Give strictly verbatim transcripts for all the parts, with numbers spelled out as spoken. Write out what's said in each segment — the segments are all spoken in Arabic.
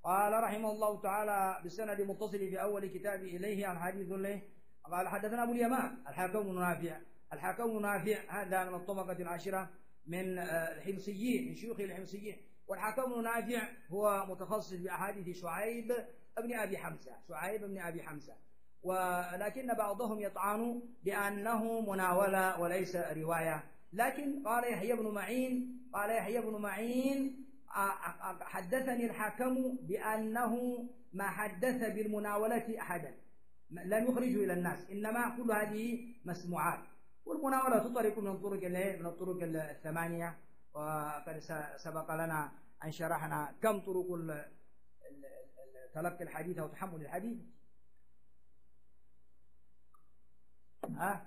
قال رحمه الله تعالى بالسند المتصل في أول كتاب إليه الحديث له قال حدثنا أبو اليمان الحكم بن نافع. الحكم بن نافع هذا من الطبقة العاشرة من الحمصيين، من شيوخ الحمصيين. والحكم بن نافع هو متخصص بأحاديث شعيب ابن أبي حمزة، شعيب ابن أبي حمزة، ولكن بعضهم يطعن بأنه مناولة وليس رواية. لكن قال يحيى بن معين قال يحيى بن معين حدثني الحكم بأنه ما حدث بالمناولة أحدا، لم يخرجه إلى الناس، إنما كل هذه مسموعات. والمناولة تطرق من الطرق من الطرق الثمانية، وقد سبق لنا أن شرحنا كم طرق تلقي الحديث أو تحمل الحديث. ها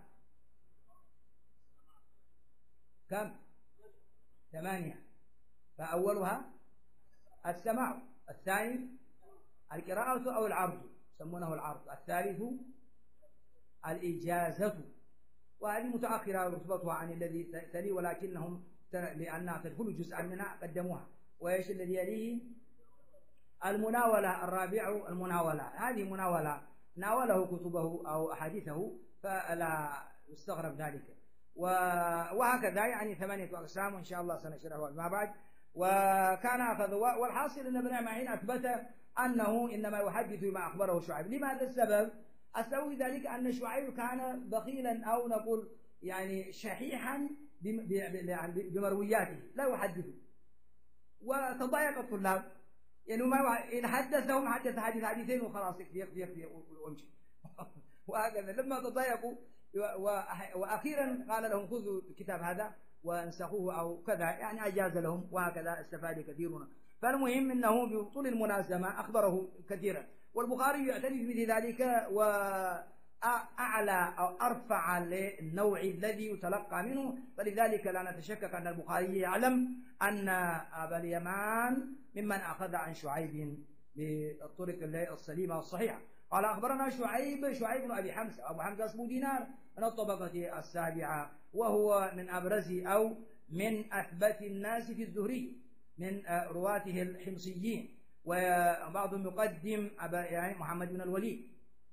كم؟ ثمانية. فأولها السماع، الثاني القراءة أو العرض يسمونه العرض، الثالث الإجازة، وهذه متأخرة رتبتها عن الذي تلي، ولكنهم لأنها تدخل جزءا منها قدموها. وإيش الذي يليه؟ المناولة. الرابع المناولة، هذه مناولة ناوله كتبه أو أحاديثه فلا يستغرب ذلك. وهكذا يعني ثمانية أقسام، وإن شاء الله سنشرحها ما بعد. وكان أخذ، والحاصل أن ابن معين أثبت أنه إنما يحدث ما أخبره شعيب. لماذا السبب؟ السبب ذلك أن شعيب كان بخيلا أو نقول يعني شحيحا بمروياته، لا يحدث. وتضايق الطلاب، يعني ما إن حدثهم حدث حديث حديثين وخلاص يكفي يكفي يكفي وامشي. وهكذا لما تضايقوا وأخيرا قال لهم خذوا الكتاب هذا وانسخوه أو كذا، يعني أجاز لهم، وهكذا استفاد كثيرون. فالمهم أنه بطول الملازمة أخبره كثيرا. والبخاري يعترف بذلك وأعلى أو أرفع للنوع الذي يتلقى منه، فلذلك لا نتشكك أن البخاري يعلم أن أبا اليمان ممن أخذ عن شعيب بالطرق السليمة والصحيحة. قال أخبرنا شعيب شعيب بن أبي حمزة، أبو حمزة اسمه دينار، من الطبقة السابعة، وهو من أبرز أو من أثبت الناس في الزهري من رواته الحمصيين. وبعضهم يقدم يعني محمد بن الوليد.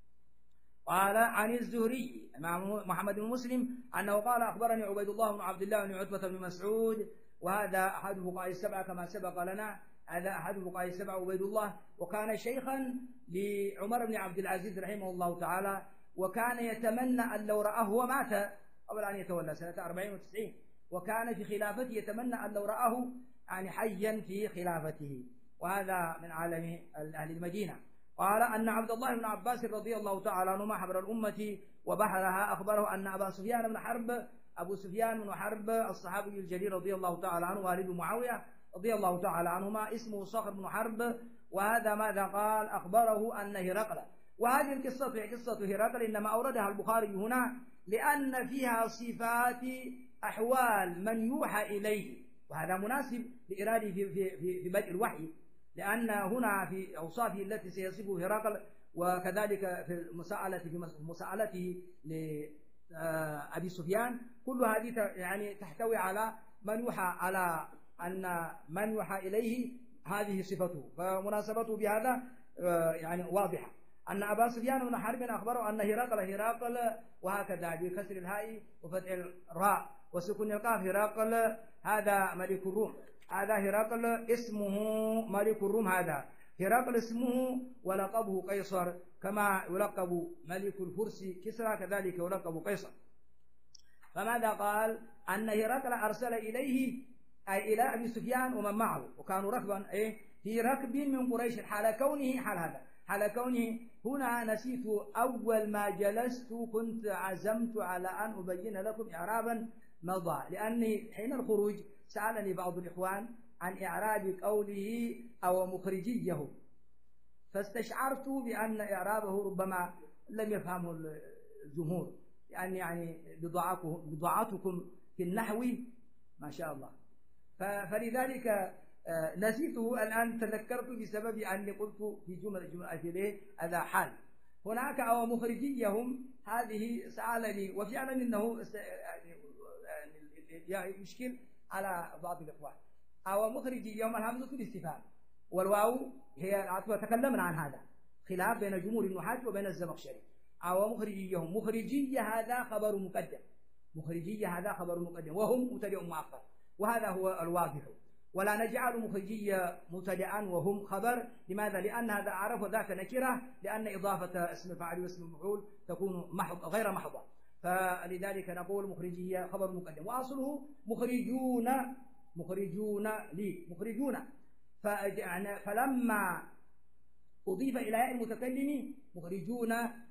قال عن الزهري محمد بن مسلم أنه قال أخبرني عبيد الله بن عبد الله بن عتبة بن مسعود، وهذا أحد فقهاء السبعة كما سبق لنا، هذا أحد فقهاء السبعة عبيد الله، وكان شيخا لعمر بن عبد العزيز رحمه الله تعالى، وكان يتمنى أن لو رآه، هو مات قبل أن يتولى سنة أربعين وتسعين، وكان في خلافته يتمنى أن لو رآه يعني حيا في خلافته، وهذا من عالم أهل المدينة. قال أن عبد الله بن عباس رضي الله تعالى عنهما حبر الأمة وبحرها أخبره أن أبا سفيان بن حرب أبو سفيان بن حرب الصحابي الجليل رضي الله تعالى عنه والد معاوية رضي الله تعالى عنهما اسمه صخر بن حرب، وهذا ماذا قال؟ أخبره أن هرقل. وهذه القصة هي قصة هرقل، إنما أوردها البخاري هنا لأن فيها صفات أحوال من يوحى إليه، وهذا مناسب لإراده في, في, في, في بدء الوحي، لأن هنا في أوصافه التي سيصفه هرقل، وكذلك في المساءلة في مساءلته لأبي سفيان، كل هذه يعني تحتوي على من يوحى، على أن من يوحى إليه هذه صفته، فمناسبته بهذا يعني واضحة. أن أبا سفيان بن حرب أخبره أن هرقل هرقل وهكذا بكسر الهاء وفتح الراء وسكون القاف، هرقل هذا ملك الروم، هذا هرقل اسمه ملك الروم، هذا هرقل اسمه ولقبه قيصر، كما يلقب ملك الفرس كسرى كذلك يلقب قيصر. فماذا قال؟ أن هرقل أرسل إليه أي إلى أبي سفيان ومن معه، وكانوا ركبا إيه في ركب من قريش، حال كونه حال هذا حال كونه هنا نسيت أول ما جلست كنت عزمت على أن أبين لكم إعرابا مضى، لأني حين الخروج سألني بعض الإخوان عن إعراب قوله أو مخرجيه، فاستشعرت بأن إعرابه ربما لم يفهمه الجمهور، لأن يعني بضاعتكم في النحو ما شاء الله، فلذلك نسيته الآن، تذكرت بسبب أني قلت في جملة جملة في هذا حال. هناك أو مخرجيهم هذه سألني، وفعلا إنه يعني يشكل على بعض الإخوان. أو مخرجيهم الهمزة الاستفهام، والواو هي تكلمنا عن هذا خلاف بين جمهور النحاة وبين الزمخشري. أو مخرجيهم، مخرجية هذا خبر مقدم، مخرجية هذا خبر مقدم وهم مبتدأ مؤخر، وهذا هو الواضح. ولا نجعل مخرجية مبتدأ وهم خبر. لماذا؟ لأن هذا أعرف ذات نكرة، لأن إضافة اسم الفاعل واسم المفعول تكون محض غير محضة، فلذلك نقول مخرجية خبر مقدم. وأصله مخرجون، مخرجون لي مخرجون. فلما أضيف إلى ياء المتكلم مخرجون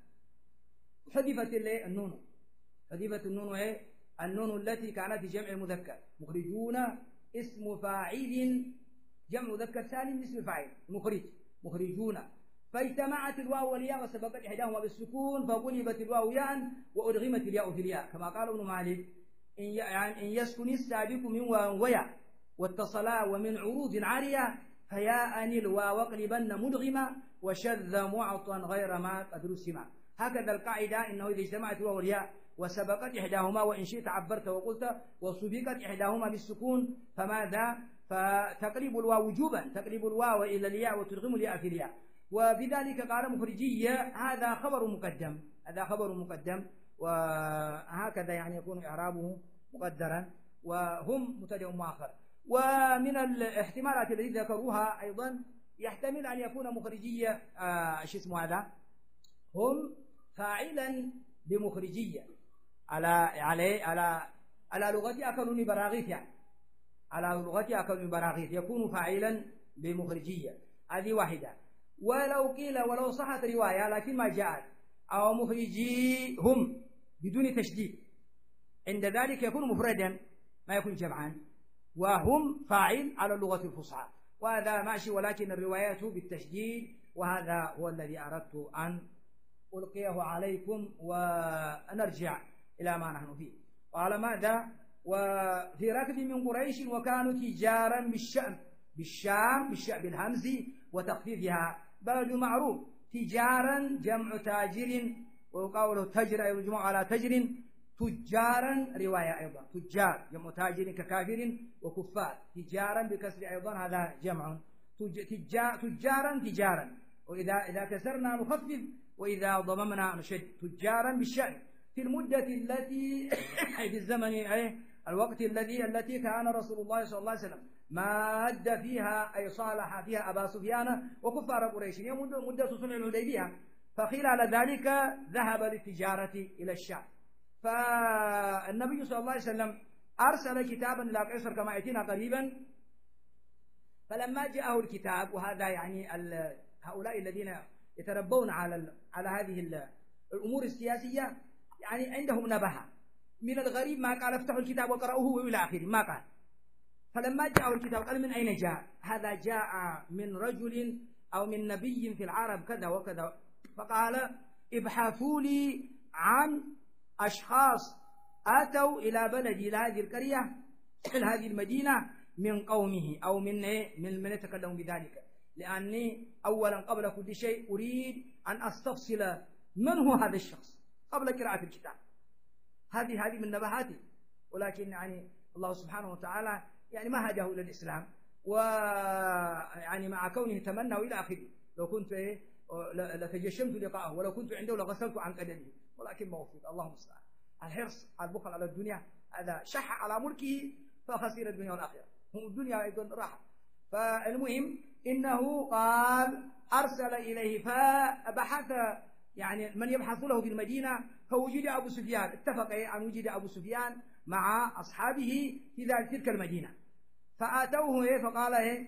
حذفت النون، حذفت النون هي النون التي كانت في جمع المذكر. مخرجون اسم فاعل جمع مذكر سالم اسم فاعل مخرج، مخرجون. فاجتمعت الواو والياء وسبقت إحداهما بالسكون فقلبت الواو ياء وأدغمت الياء في الياء، كما قال ابن مالك إن يعني إن يسكن السابق من واو وياء واتصلا ومن عروض عارية فياء الواو واقلبن مدغما وشذ معطا غير ما قد رسما. هكذا القاعدة، إنه إذا اجتمعت الواو والياء وسبقت إحداهما وإن شئت عبرت وقلت وسبقت إحداهما بالسكون فماذا؟ فتقلب الواو وجوبا، تقلب الواو إلى الياء وتدغم الياء في الياء. وبذلك قال مخرجية هذا خبر مقدم، هذا خبر مقدم، وهكذا يعني يكون إعرابه مقدرا، وهم مبتدأ مؤخر. ومن الاحتمالات التي ذكروها أيضا يحتمل أن يكون مخرجية آه شو اسمه هذا هم فاعلا بمخرجية على على على على لغة أكلون براغيث، يعني على لغة أكلون براغيث يكون فاعلا بمخرجية. هذه واحدة. ولو قيل ولو صحت رواية لكن ما جاءت أو مخرجي هم بدون تشديد، عند ذلك يكون مفردا ما يكون جمعا، وهم فاعل على اللغة الفصحى، وهذا ماشي. ولكن الروايات بالتشديد، وهذا هو الذي أردت أن ألقيه عليكم ونرجع إلى ما نحن فيه. قال ماذا؟ وفي ركب من قريش وكانوا تجارا بالشأم، بالشام بالشأم بالهمز وتخفيفها بلد معروف. تجارا جمع تاجر، وقوله تجر يجمع على تجر. تجارا رواية أيضا تجار جمع تاجر ككافر وكفار. تجارا بكسر أيضا هذا جمع. تجارا تجارا، وإذا إذا كسرنا نخفف وإذا ضممنا نشد. تجارا بالشأن في المدة التي في الزمن أي الوقت الذي التي كان رسول الله صلى الله عليه وسلم ماد فيها أي صالح فيها أبا سفيان وكفار قريش، هي مدة صلح الحديبية. فخلال ذلك ذهب للتجارة إلى الشام. فالنبي صلى الله عليه وسلم أرسل كتابا إلى قيصر كما يأتينا قريبا. فلما جاءه الكتاب، وهذا يعني هؤلاء الذين يتربون على على هذه الأمور السياسية يعني عندهم نبهة. من الغريب ما قال افتحوا الكتاب وقرأوه وإلى آخره، ما قال. فلما جاءه الكتاب قال من أين جاء؟ هذا جاء من رجل أو من نبي في العرب كذا وكذا. فقال ابحثوا لي عن أشخاص أتوا إلى بلدي إلى هذه القرية إلى هذه المدينة من قومه أو من من من يتكلم بذلك، لأني أولا قبل كل شيء أريد أن أستفصل من هو هذا الشخص قبل قراءة الكتاب. هذه هذه من نبهاتي، ولكن يعني الله سبحانه وتعالى يعني ما هداه إلى الإسلام، ويعني مع كونه تمنى إلى آخره. لو كنت لتجشمت لقاءه ولو كنت عنده لغسلت عن قدمه، ولكن ما وفق. اللهم المستعان. الحرص البخل على الدنيا هذا شح على ملكه فخسر الدنيا والآخرة، الدنيا أيضا راحت. فالمهم إنه قال أرسل إليه فبحث يعني من يبحث له في المدينة، فوجد أبو سفيان. اتفق أن وجد أبو سفيان مع أصحابه في ذلك تلك المدينة. فآتوه فقال إيه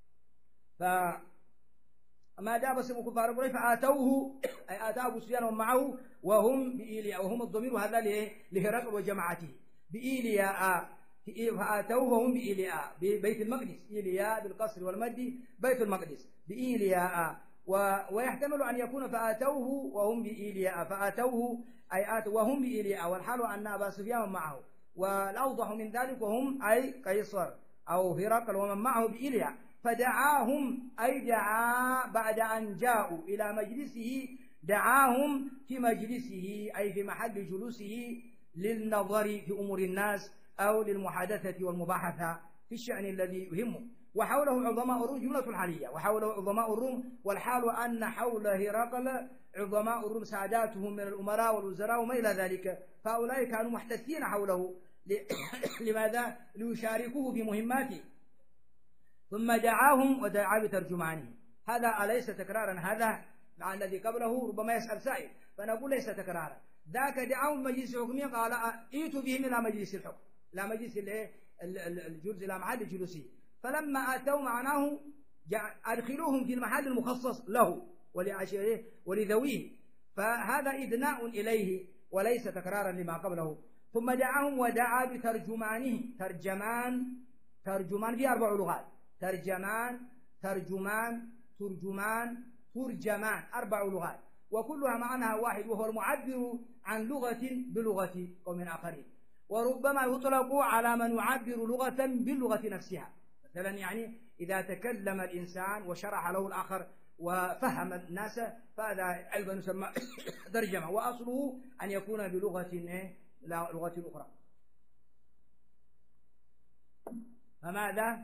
فما داب اسم كفار قريش فآتوه أي آتى أبو سفيان ومعه وهم بإيلياء، وهم الضمير هذا لهرقل وجماعته بإيلياء. فآتوه وهم بإيلياء ببيت المقدس، إيلياء بالقصر والمد بيت المقدس بإيلياء. ويحتمل أن يكون فآتوه وهم بإيلياء، فآتوه أي آتوا وهم بإيلياء، والحال أن أبا سفيان معه. والأوضح من ذلك وهم أي قيصر أو هرقل ومن معه بإيلياء. فدعاهم أي دعا بعد أن جاءوا إلى مجلسه، دعاهم في مجلسه أي في محل جلوسه للنظر في أمور الناس أو للمحادثة والمباحثة في الشأن الذي يهمه. وحوله عظماء الروم جملة حالية، وحوله عظماء الروم، والحال أن حول هرقل عظماء الروم ساداتهم من الأمراء والوزراء وما إلى ذلك، فهؤلاء كانوا محتثين حوله لماذا؟ ليشاركوه في مهماته. ثم دعاهم ودعا بترجمانه. هذا أليس تكرارا؟ هذا مع الذي قبله ربما يسأل سائل، فنقول ليس تكرارا. ذاك دعاهم مجلس حكمي، قال ائتوا بهم إلى مجلس الحكم، إلى مجلس الجلوس، إلى محل الجلوس. فلما أتوا معناه أدخلوهم في المحل المخصص له ولعشيره ولذويه، فهذا إدناء إليه وليس تكرارا لما قبله. ثم دعاهم ودعا بترجمانه. ترجمان، ترجمان في أربع لغات: ترجمان، ترجمان، ترجمان، ترجمان، أربع لغات، وكلها معناها واحد، وهو المعبر عن لغة بلغة قوم آخرين. وربما يطلق على من يعبر لغة باللغة نفسها. مثلا يعني إذا تكلم الإنسان وشرح له الآخر وفهم الناس، فهذا أيضا يسمى ترجمة، وأصله أن يكون بلغة لغة أخرى. فماذا؟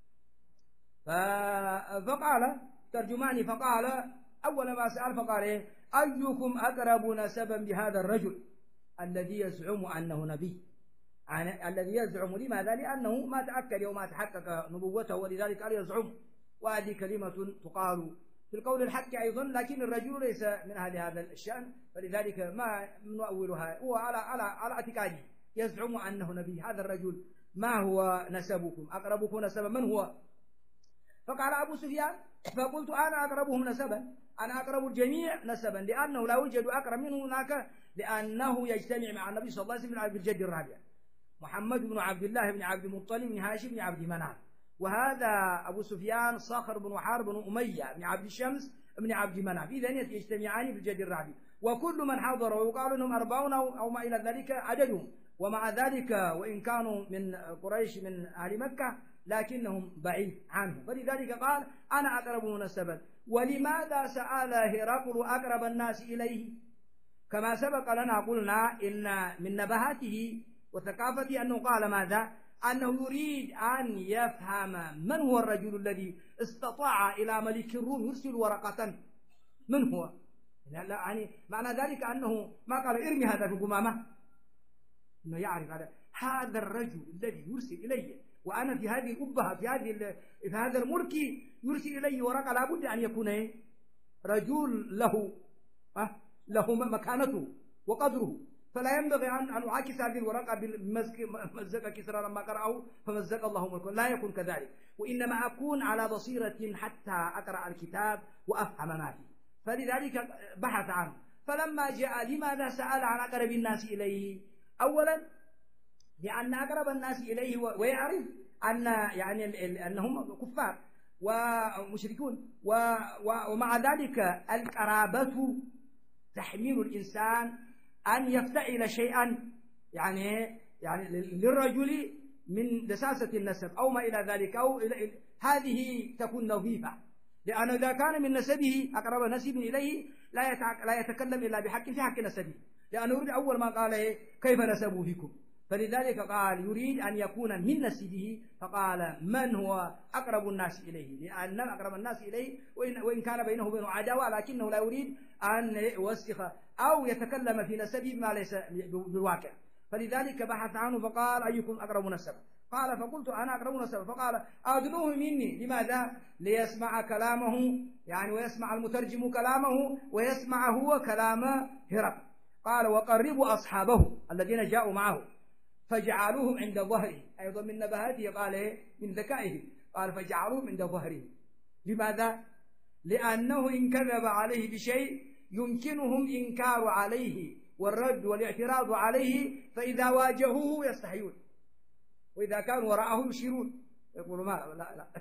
فقال ترجماني، فقال أول ما سأل فقال إيه؟ أيكم أقرب نسبا بهذا الرجل الذي يزعم أنه نبي؟ يعني الذي يزعم، لماذا؟ لأنه ما تأكد وما تحقق نبوته، ولذلك قال يزعم، وهذه كلمة تقال في القول الحق أيضا، لكن الرجل ليس من أهل هذا الشأن، فلذلك ما نؤولها. هو على على على اعتقاده يزعم أنه نبي. هذا الرجل ما هو نسبكم؟ أقربكم نسبا من هو؟ فقال أبو سفيان، فقلت أنا أقربهم نسبا، أنا أقرب الجميع نسبا، لأنه لا يوجد أقرب منه هناك، لأنه يجتمع مع النبي صلى الله عليه وسلم في الجد الرابع، محمد بن عبد الله بن عبد المطلب بن هاشم بن عبد مناف. وهذا أبو سفيان صخر بن حرب بن أمية بن عبد الشمس بن عبد مناف، إذن يجتمعان في الجد الرابع. وكل من حضر ويقال أنهم أربعون أو ما إلى ذلك عددهم، ومع ذلك وإن كانوا من قريش من أهل مكة لكنهم بعيد عنه، فلذلك قال أنا أقرب نسبا. ولماذا سأل هرقل أقرب الناس إليه؟ كما سبق لنا قلنا إن من نبهاته وثقافته أنه قال ماذا؟ أنه يريد أن يفهم من هو الرجل الذي استطاع إلى ملك الروم يرسل ورقة، من هو؟ يعني معنى ذلك أنه ما قال ارمي هذا في القمامة، إنه يعرف هذا هذا الرجل الذي يرسل إليه، وأنا في هذه الأبهة في هذه في هذا الملك يرسل إليه ورقة، لابد أن يكون إيه؟ رجل له أه؟ له مكانته وقدره، فلا ينبغي أن أن أعاكس هذه الورقة بمزق كسرى لما قرأه فمزق الله ملكه، لا يكون كذلك، وإنما أكون على بصيرة حتى أقرأ الكتاب وأفهم ما فيه. فلذلك بحث عنه. فلما جاء لماذا سأل عن أقرب الناس إليه؟ أولا لأن أقرب الناس إليه ويعرف أن يعني أنهم كفار ومشركون، ومع ذلك القرابة تحميل الإنسان أن يفتعل شيئا يعني يعني للرجل من دساسة النسب أو ما إلى ذلك، أو هذه تكون نظيفة، لأنه إذا كان من نسبه أقرب نسب إليه لا يتكلم إلا بحق في حق نسبه، لأنه يريد أول ما قال إيه؟ كيف نسبه فيكم؟ فلذلك قال يريد أن يكون من نسبه، فقال من هو أقرب الناس إليه، لأن أقرب الناس إليه وإن, وإن كان بينه وبينه عداوة، لكنه لا يريد أن يوسخ أو يتكلم في نسبه ما ليس بالواقع. فلذلك بحث عنه فقال أيكم أقرب نسبا؟ قال فقلت أنا أقرب نسبا. فقال أدنوه مني. لماذا؟ ليسمع كلامه، يعني ويسمع المترجم كلامه ويسمع هو كلام هرقل. قال وقربوا أصحابه الذين جاءوا معه فجعلوهم عند ظهره، أيضا من نبهاته قال إيه؟ من ذكائه، قال فجعلوهم عند ظهره. لماذا؟ لأنه إن كذب عليه بشيء يمكنهم إنكار عليه والرد والاعتراض عليه، فإذا واجهوه يستحيون، وإذا كانوا وراءه يشيرون يقولوا ما لا لا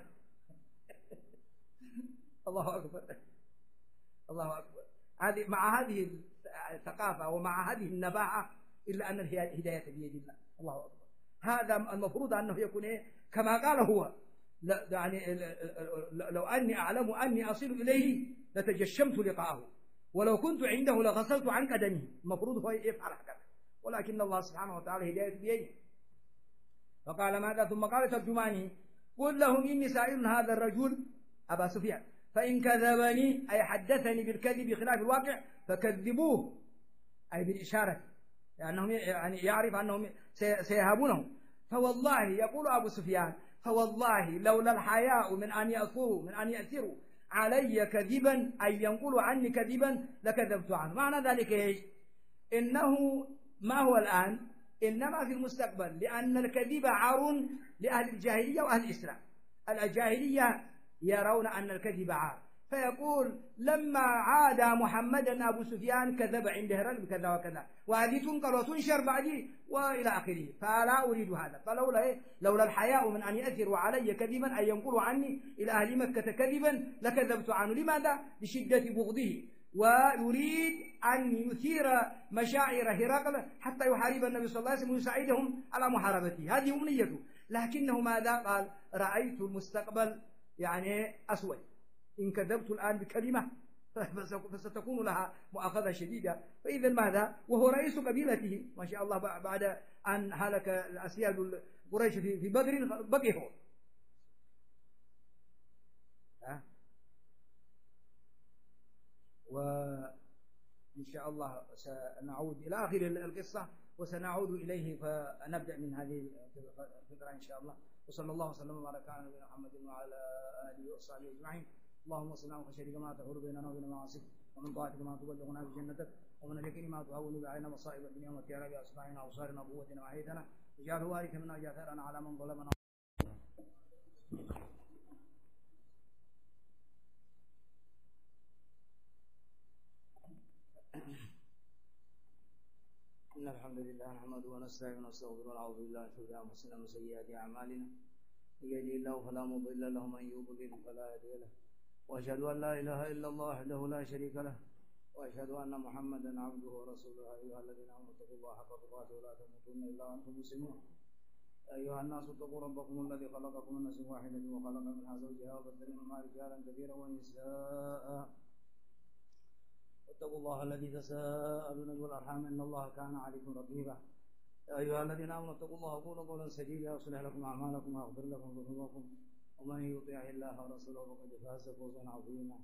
الله أكبر الله أكبر. هذه مع هذه الثقافة ومع هذه النباعة، إلا أن الهداية بيد الله. الله أكبر. هذا المفروض أنه يكون إيه؟ كما قال هو، لا يعني لو أني أعلم أني أصل إليه لتجشمت لقاءه، ولو كنت عنده لغسلت عن قدمه. المفروض هو يفعل هكذا، ولكن الله سبحانه وتعالى هداية بيده. فقال ماذا؟ ثم قال ترجماني قل لهم إني سائل هذا الرجل أبا سفيان فإن كذبني أي حدثني بالكذب خلاف الواقع فكذبوه أي بالإشارة لأنهم يعني يعرف أنهم سيهابونه. فوالله يقول أبو سفيان فوالله لولا الحياء من أن يأثروا من أن يأثروا علي كذبا أي ينقلوا عني كذبا لكذبت عنه. معنى ذلك إيش؟ إنه ما هو الآن إنما في المستقبل، لأن الكذب عار لأهل الجاهلية وأهل الإسلام. الجاهلية يرون أن الكذب عار، فيقول لما عاد محمدا أبو سفيان كذب عند هرقل بكذا وكذا، وهذه تنقل وتنشر بعدي وإلى آخره، فلا أريد هذا. فلولا إيه؟ لولا الحياء من أن يأثروا علي كذبا أن ينقلوا عني إلى أهل مكة كذبا لكذبت عنه. لماذا؟ لشدة بغضه، ويريد أن يثير مشاعر هرقل حتى يحارب النبي صلى الله عليه وسلم ويساعدهم على محاربته. هذه أمنيته. لكنه ماذا قال؟ رأيت المستقبل يعني أسود، إن كذبت الآن بكلمة فستكون لها مؤاخذة شديدة. فإذا ماذا؟ وهو رئيس قبيلته ما شاء الله، بعد أن هلك الأسياد قريش في بدر بقي هو. وإن شاء الله سنعود إلى آخر القصة وسنعود إليه، فنبدأ من هذه الفكرة إن شاء الله. وصلى الله وسلم وبارك على نبينا محمد وعلى آله وصحبه أجمعين. اللهم صل على خير ما تحول بيننا وبين معاصيك، ومن طاعتك ما تبلغنا بجنتك، ومن اليقين ما تهون علينا مصائب الدنيا ومتعنا بأسماعنا وأبصارنا وقوتنا وحياتنا، واجعله وارثا منا واجعل ثأرنا على من ظلمنا. إن الحمد لله نحمده ونستعينه ونستغفره ونعوذ بالله من شرور أنفسنا ومن سيئات أعمالنا، من يهده الله فلا مضل له ومن يضلل فلا هادي له، وأشهد أن لا إله إلا الله وحده لا شريك له، وأشهد أن محمدا عبده ورسوله. أيها الذين آمنوا اتقوا الله حق تقاته ولا تموتن إلا وأنتم مسلمون. أيها الناس اتقوا ربكم الذي خلقكم من نفس واحدة وخلق منها زوجها وبث منهما رجالا كثيرا ونساء، واتقوا الله الذي تساءلون به والأرحام إن الله كان عليكم رقيبا. يا أيها الذين آمنوا اتقوا الله وقولوا قولا سديدا يصلح لكم أعمالكم ويغفر لكم ذنوبكم، ومن يطع الله ورسوله فقد فاز فوزا عظيما.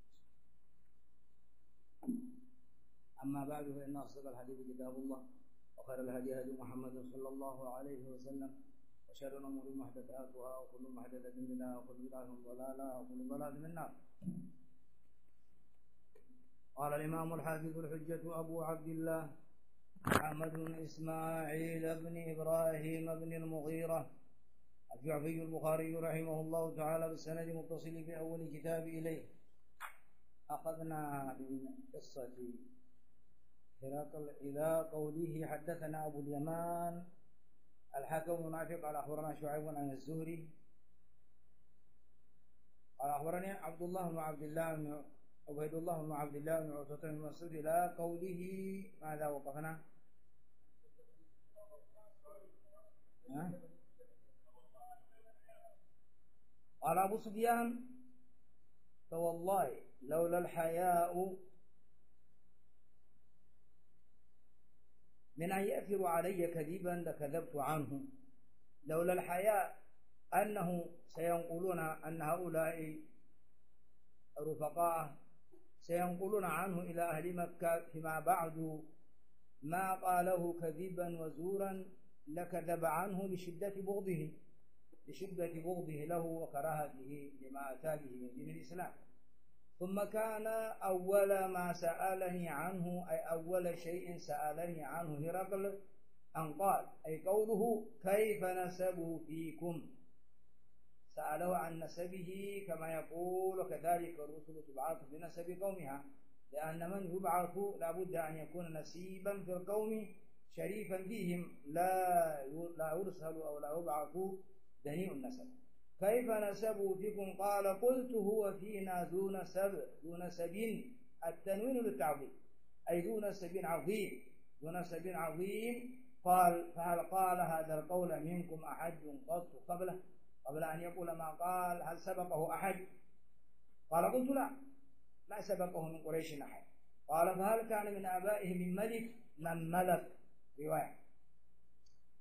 أما بعد، فإن أصدق الحديث كتاب الله، وخير الهدي هدي محمد صلى الله عليه وسلم، وشر الأمور محدثاتها، وكل محدثة بدعة، وكل بدعة ضلالة، وكل ضلالة في النار. قال الإمام الحافظ الحجة أبو عبد الله محمد بن إسماعيل بن إبراهيم بن المغيرة الجعفي البخاري رحمه الله تعالى بالسند المتصل في أول كتاب إليه. أخذنا من قصة هرقل إلى قوله حدثنا أبو اليمان الحكم بن نافع قال أخبرنا شعيب عن الزهري قال أخبرني عبد الله بن عبد الله بن عبيد الله بن عبد الله بن عتبة بن مسعود إلى قوله ماذا وقفنا؟ قال أبو سفيان فوالله لولا الحياء من أن يأثروا علي كذبا لكذبت عنه. لولا الحياء أنه سينقلون أن هؤلاء رفقاء سينقلون عنه إلى أهل مكة فيما بعد ما قاله كذبا وزورا لكذب عنه لشدة بغضه لشدة بغضه له وكراهته لما أتى به من دين الإسلام. ثم كان أول ما سألني عنه أي أول شيء سألني عنه هرقل أن قال أي قوله كيف نسبه فيكم، سأله عن نسبه كما يقول وكذلك الرسل تبعث بنسب قومها، لأن من يبعث لابد أن يكون نسيبا في القوم شريفا فيهم لا لا يرسل أو لا يبعث دنيء النسب. كيف نسبه فيكم؟ قال قلت هو فينا ذو نسب ذو نسب التنوين للتعظيم أي ذو نسب عظيم ذو نسب عظيم. قال فهل قال هذا القول منكم أحد قط قبله قبل أن يقول ما قال؟ هل سبقه أحد؟ قال قلت لا ما سبقه من قريش أحد. قال فهل كان من آبائه من ملك؟ من ملك رواية.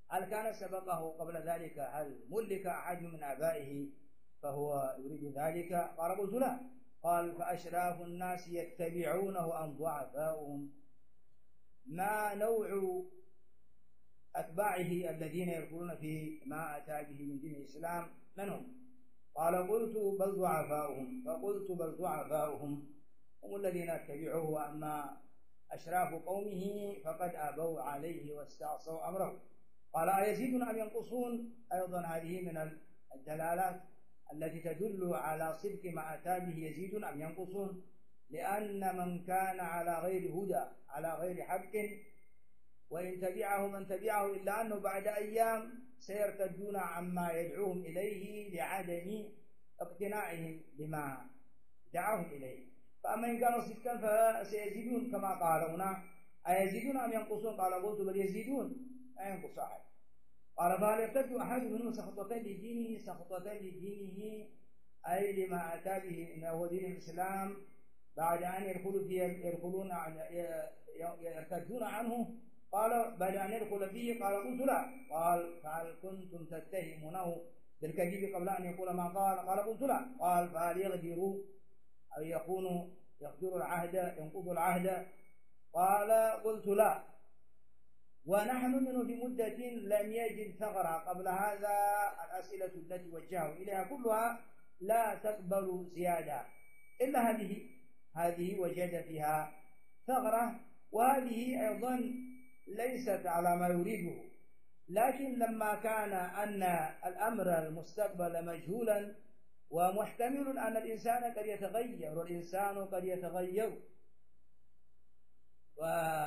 هل كان سبقه قبل ذلك؟ هل ملك أحد من آبائه فهو يريد ذلك؟ قال قلت لا. قال فأشراف الناس يتبعونه أم ضعفاؤهم؟ ما نوع أتباعه الذين يدخلون في ما أتى به من دين الإسلام من هم؟ قال قلت بل ضعفاؤهم. فقلت بل ضعفاؤهم هم الذين اتبعوه، وأما أشراف قومه فقد أبوا عليه واستعصوا أمره. قال أيزيدون أم ينقصون؟ أيضا هذه من الدلالات التي تدل على صدق ما أتى به، يزيدون أم ينقصون، لأن من كان على غير هدى على غير حق وإن تبعه من تبعه إلا أنه بعد أيام سيرتدون عما يدعوهم إليه لعدم اقتناعهم بما دعاهم إليه. فأما إن كانوا صدقا فسيزيدون كما قال هنا أيزيدون أم ينقصون؟ قال قلت بل يزيدون لا ينقص أحد. قال فهل يرتد أحد منهم سخطتين لدينه؟ سخطتين لدينه أي لما أتى به إنه دين الإسلام بعد أن يدخلوا فيه يدخلون يرتدون عنه؟ قال بعد أن يدخل فيه. قال قلت لا. قال فهل كنتم تتهمونه بالكذب قبل أن يقول ما قال؟ قال قلت لا. قال فهل يغدروا أو يكونوا يغدر العهد ينقض العهد؟ قال قلت لا. ونحن منه بمدة لم يجد ثغرة. قبل هذا الأسئلة التي وجهه إليها كلها لا تقبل زيادة إلا هذه هذه وجد فيها ثغرة، وهذه أيضا ليست على ما يريده. لكن لما كان أن الأمر المستقبل مجهولا ومحتمل أن الإنسان قد يتغير والإنسان قد يتغير و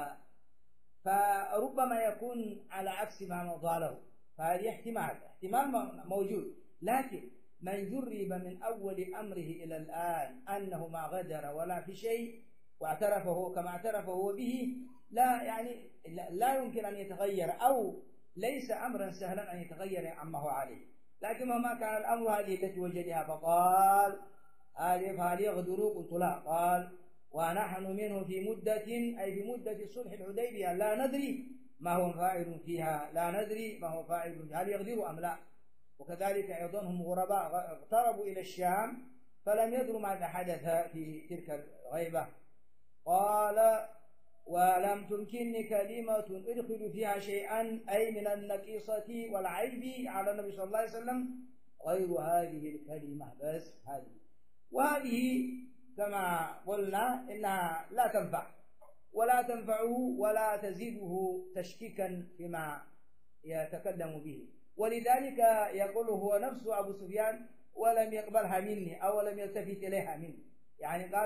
فربما يكون على عكس ما مضى له، فهذه احتمال احتمال موجود. لكن من جرب من أول أمره إلى الآن أنه ما غدر ولا في شيء واعترفه كما اعترفه به، لا يعني لا يمكن أن يتغير، أو ليس أمرا سهلا أن يتغير عما هو عليه. لكن ما كان الأمر هذه التي وجدها فقال هل يغدروا؟ قلت لا. قال ونحن منه في مدة أي بمدة صلح الحديبية لا ندري ما هو فاعل فيها، لا ندري ما هو فاعل هل يغدروا أم لا. وكذلك أيضا هم غرباء اقتربوا إلى الشام فلم يدروا ماذا حدث في تلك الغيبة. قال ولم تمكنني كلمة ادخل فيها شيئا أي من النقيصة والعيب على النبي صلى الله عليه وسلم غير هذه الكلمة بس هذه. وهذه كما قلنا إنها لا تنفع ولا تنفعه ولا تزيده تشكيكا فيما يتكلم به، ولذلك يقول هو نفسه أبو سفيان ولم يقبلها مني أو لم يلتفت إليها مني. يعني قال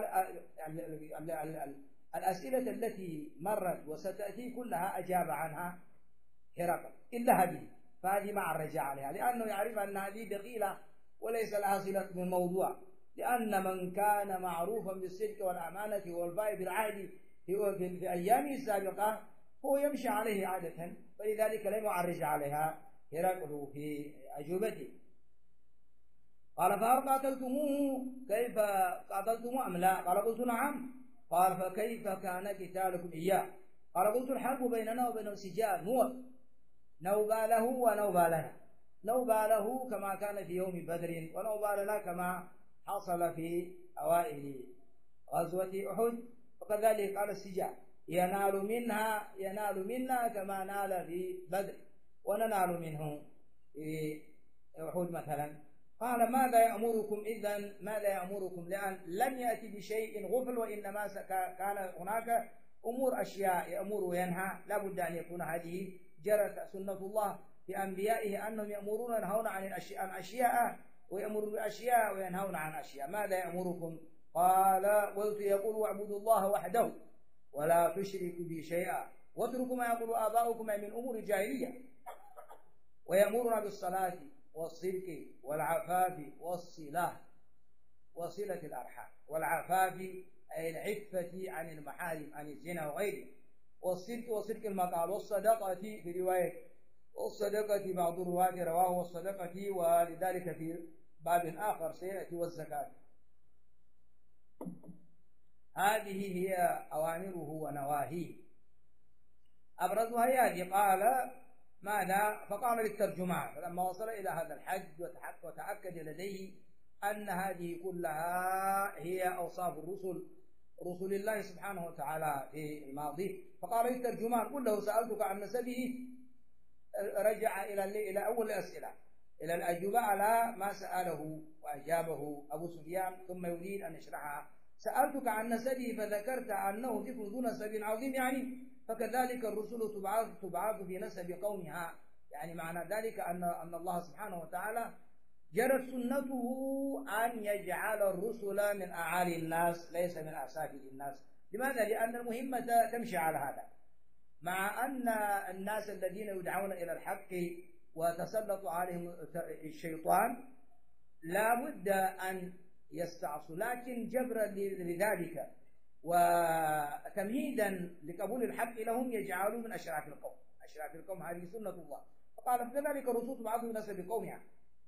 الأسئلة التي مرت وستأتي كلها أجاب عنها هرقل إلا هذه، فهذه مع الرجاء عليها لأنه يعرف أن هذه دخيلة وليس لها صلة بالموضوع، لأن من كان معروفا بالصدق والأمانة والوفاء بالعهد في, في أيامه السابقة هو يمشي عليه عادة، فلذلك لم يعرج عليها هرقل في أجوبته. قال فهل قاتلتموه؟ كيف قاتلتموه أم لا؟ قال قلت نعم. قال فكيف كان قتالكم إياه؟ قال قلت الحرب بيننا وبين سجال نوب نوبى له ونوبى لنا، نوبى له كما كان في يوم بدر ونوبى لنا كما حصل في أوائل غزوة أحد، وكذلك قال السجال ينال منها ينال منا كما نال في بدر وننال منه في أحد مثلا. قال ماذا يأمركم إذن؟ ماذا يأمركم؟ لأن لم يأتي بشيء غفل، وإنما كان هناك أمور أشياء يأمر وينهى، لا بد أن يكون هذه جرت سنة الله بأنبيائه أنهم يأمرون وينهون عن أشياء ويأمرون بأشياء وينهون عن أشياء. ماذا يأمركم؟ قال قلت يقول واعبدوا الله وحده ولا تشركوا به شيئا واتركوا ما يقول آباؤكم من أمور الجاهلية، ويأمرنا بالصلاة والصدق والعفاف والصلة وصلة الأرحام، والعفاف أي العفة عن المحارم عن الزنا وغيره، والصدق وصدق المقال، والصدقة في رواية والصدقة بعض الرواة رواه والصدقة، ولذلك في باب آخر سيأتي والزكاة. هذه هي أوامره ونواهيه، أبرزها هذه. قال ماذا؟ فقام للترجمان، فلما وصل إلى هذا الحد وتأكد لديه أن هذه كلها هي أوصاف الرسل رسل الله سبحانه وتعالى في الماضي، فقال للترجمان قل له سألتك عن نسبه. رجع إلى إلى أول الأسئلة، إلى الأجوبة على ما سأله وأجابه أبو سفيان، ثم يريد أن يشرحها. سألتك عن نسبه فذكرت أنه ذكر ذو نسب عظيم، يعني فكذلك الرسل تبعث تبعث في نسب قومها، يعني معنى ذلك أن أن الله سبحانه وتعالى جرت سنته أن يجعل الرسل من أعالي الناس ليس من أسافل الناس. لماذا؟ لأن المهمة تمشي على هذا، مع أن الناس الذين يدعون إلى الحق وتسلط عليهم الشيطان لا بد أن يستعصوا، لكن جبرا لذلك وتمهيدا لقبول الحق لهم يجعلوا من أشراف القوم. أشراف القوم هذه سنة الله، فقال كذلك الرسول بعضهم نسب قومها.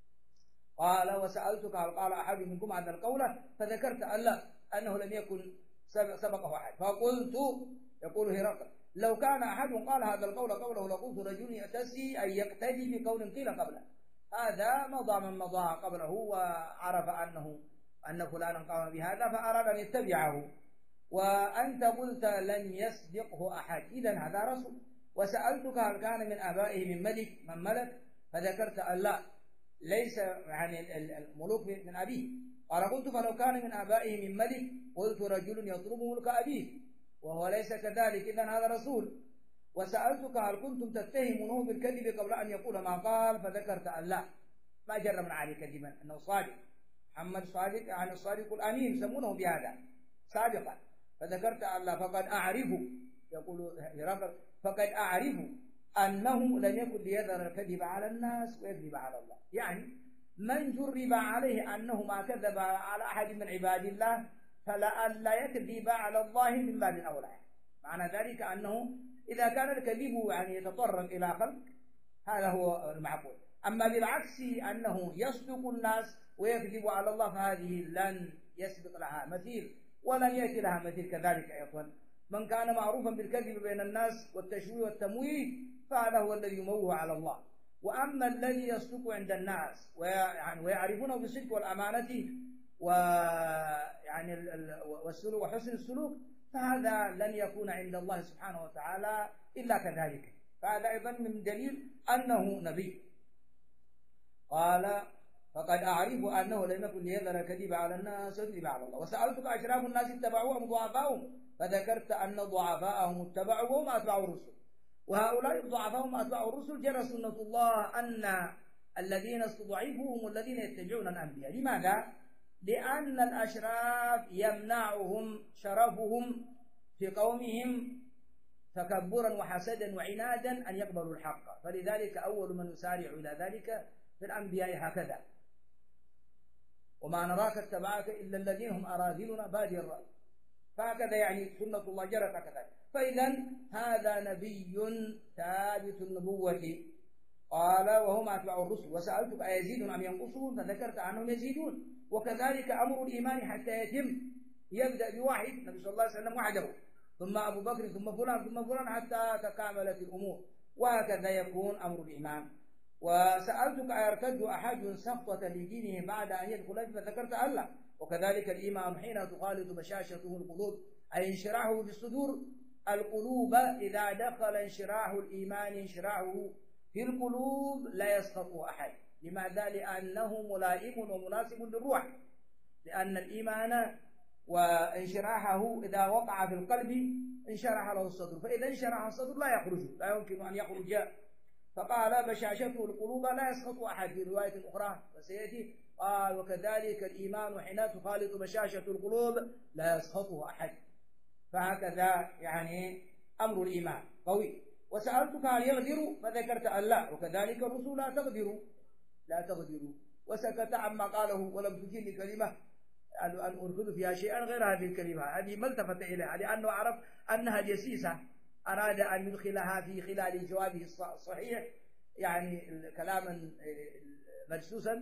قال وسألتك هل قال أحد منكم هذا القول فذكرت ألا أنه لم يكن سبقه أحد، فقلت يقول هرقل لو كان أحد قال هذا القول قوله لقلت رجل يأتسي أن يقتدي بقول قيل قبله. هذا مضى من مضى قبله وعرف أنه أن فلانا قام بهذا فأراد أن يتبعه، وأنت قلت لن يسبقه أحد، إذن هذا رسول. وسألتك هل كان من آبائه من ملك من ملك فذكرت ألا ليس يعني الملوك من أبيه. قال قلت فلو كان من آبائه من ملك قلت رجل يطلب ملك أبيه وهو ليس كذلك، إذن هذا رسول. وسألتك هل كنتم تتهمونه بالكذب قبل أن يقول ما قال فذكرت ألا ما جرى من عليه كذبا أنه صادق، محمد صادق يعني الصادق الأمين يسمونه بهذا سابقا، فذكرت ألا فقد أعرف يقول هرقل فقد أعرف أنه لم يكن ليذر الكذب على الناس ويكذب على الله، يعني من جرب عليه أنه ما كذب على أحد من عباد الله فلألا يكذب على الله من باب أولى. معنى ذلك أنه إذا كان الكذب يعني يتطرق إلى خلق هذا هو المعقول، أما بالعكس أنه يصدق الناس ويكذب على الله فهذه لن يسبق لها مثيل ولن يأتي لها مثيل. كذلك أيضا من كان معروفا بالكذب بين الناس والتشويه والتمويه فهذا هو الذي يموه على الله. وأما الذي يصدق عند الناس ويعرفونه بالصدق والأمانة ويعني والسلوك وحسن السلوك فهذا لن يكون عند الله سبحانه وتعالى إلا كذلك، فهذا أيضا من دليل أنه نبي. قال فقد أعرف أنه لم يكن ليذر الكذب على الناس ويكذب على الله. وسألتك أشراف الناس اتبعوهم ضعفاؤهم فذكرت أن ضعفاءهم اتبعوا وهم أتبعوا الرسل، وهؤلاء الضعفاء هم أتبعوا الرسل. جرى سنة الله أن الذين استضعفوا هم الذين يتبعون الأنبياء. لماذا؟ لأن الأشراف يمنعهم شرفهم في قومهم تكبرا وحسدا وعنادا أن يقبلوا الحق، فلذلك أول من يسارع إلى ذلك في الأنبياء هكذا. وما نراك اتبعك إلا الذين هم أراذلنا بادي الرأي، فهكذا يعني سنة الله جرت كذلك. فإذا هذا نبي ثابت النبوة. قال وهم أتبعوا الرسل. وسألتك أيزيدون أم ينقصون فذكرت عنهم يزيدون. وكذلك أمر الإيمان حتى يتم يبدأ بواحد النبي صلى الله عليه وسلم وحده، ثم أبو بكر ثم فلان ثم فلان حتى تكاملت الأمور، وهكذا يكون أمر الإيمان. وسألتك أيرتد أحد سقطة لدينه بعد أن يدخل فذكرت ألا. وكذلك الإيمان حين تخالط بشاشته القلوب أي انشراحه في الصدور. القلوب إذا دخل انشراح الإيمان انشراحه في القلوب لا يسقط أحد. لماذا؟ لأنه ملائم ومناسب للروح، لأن الإيمان وانشراحه إذا وقع في القلب انشرح له الصدر، فإذا انشرح الصدر لا يخرج لا يمكن أن يخرج. فقال بشاشته القلوب لا يسقط أحد في رواية أخرى وسيأتي. قال وكذلك الإيمان حين تخالط بشاشة القلوب لا يسقطه أحد. فهكذا يعني أمر الإيمان قوي. وسألتك هل يغدر فذكرت ألا. وكذلك الرسول لا تغدروا لا تغدروا. وسكت عما قاله ولم تجل كلمة أن أرسل فيها شيئا غير هذه الكلمة، هذه ما التفت إليها لأنه عرف أنها جسيسة، أراد أن يدخلها في خلال جوابه الصحيح يعني كلاما مجسوسا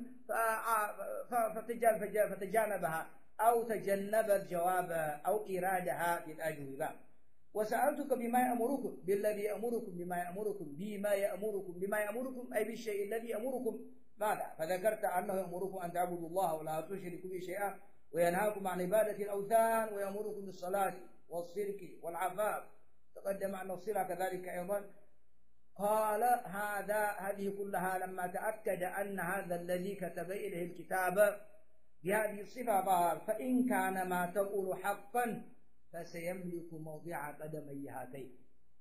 فتجانبها أو تجنب الجواب أو إرادها في الأجوبة. وسألتك بما يأمركم بالذي يأمركم بما يأمركم بما يأمركم بما يأمركم أي بالشيء الذي يأمركم ماذا؟ فذكرت أنه يأمركم أن تعبدوا الله ولا تشركوا به شيئا وينهاكم عن عبادة الأوثان ويأمركم بالصلاة والصدق والعفاف. تقدم أن الصلة كذلك أيضا. قال هذا هذه كلها لما تأكد أن هذا الذي كتب إليه الكتاب بهذه الصفة قال فإن كان ما تقول حقا فسيملك موضع قدمي هاتين.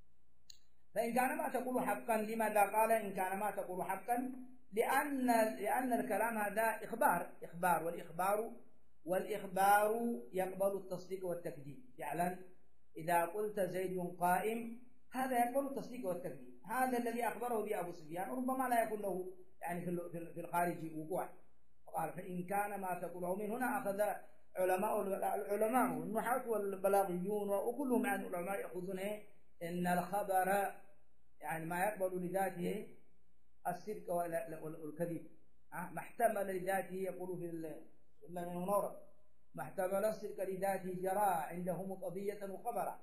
فإن كان ما تقول حقا، لماذا قال إن كان ما تقول حقا؟ لأن لأن الكلام هذا إخبار إخبار والإخبار والإخبار يقبل التصديق والتكذيب. فعلا إذا قلت زيد قائم هذا يقبل التصديق والتكذيب. هذا الذي أخبره به أبو سفيان ربما لا يكون له يعني في الخارج وقوع. قال فإن كان ما تقوله. من هنا أخذ علماء العلماء والنحاة والبلاغيون وكلهم عن العلماء يأخذون إن الخبر يعني ما يقبل لذاته الصدق والكذب، ما احتمل لذاته يقول في المنورة ما احتمل الصدق لذاته جرى عندهم قضية وخبرا.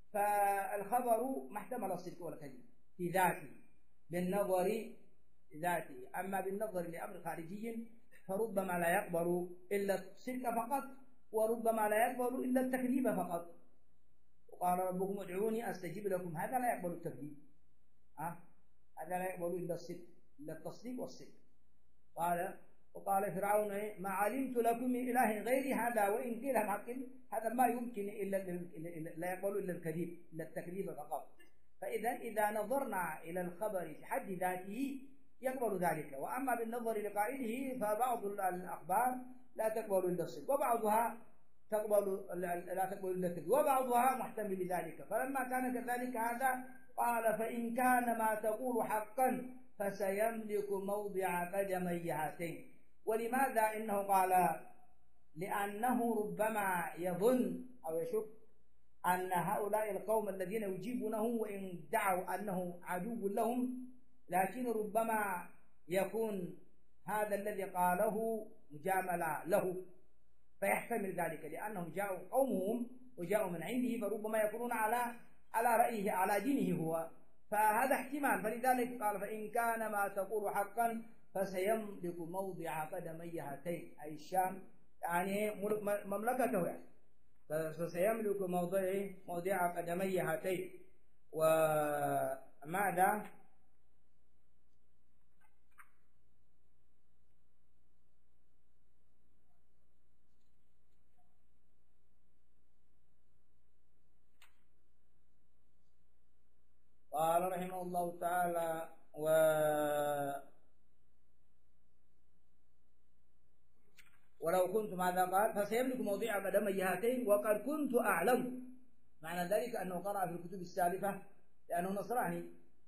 فالخبر ما احتمل الصدق والكذب في ذاته بالنظر ذاته، أما بالنظر لأمر خارجي فربما لا يقبل إلا الصدق فقط وربما لا يقبل إلا التكذيب فقط. وقال ربكم ادعوني أستجيب لكم، هذا لا يقبل التكذيب، أه؟ هذا لا يقبل إلا الصدق إلا التصديق والصدق. قال وقال فرعون ما علمت لكم من إله غيري هذا وإن قيل حق هذا ما يمكن إلا لا يقبل إلا الكذب إلا التكذيب فقط. فإذا إذا نظرنا إلى الخبر في حد ذاته يقبل ذلك، وأما بالنظر لقائله فبعض الأخبار لا تقبل إلا الصدق وبعضها تقبل لا تقبل إلا الكذب وبعضها محتمل لذلك. فلما كان كذلك هذا قال فإن كان ما تقول حقا فسيملك موضع قدمي هاتين. ولماذا إنه قال؟ لأنه ربما يظن أو يشك أن هؤلاء القوم الذين يجيبونه وإن دعوا أنه عدو لهم، لكن ربما يكون هذا الذي قاله مجاملة له فيحتمل ذلك، لأنهم جاءوا قومهم وجاءوا من عنده فربما يكونون على على رأيه على دينه هو، فهذا احتمال. فلذلك قال فإن كان ما تقول حقا فسيملك موضع قدمي هاتين أي الشام يعني مملكته يعني، فسيملك موضع موضع قدمي هاتين. وماذا قال رحمه الله تعالى و ولو كنت ماذا قال فسيملك موضع قدمي هاتين وقد كنت أعلم. معنى ذلك أنه قرأ في الكتب السالفة لأنه نصراني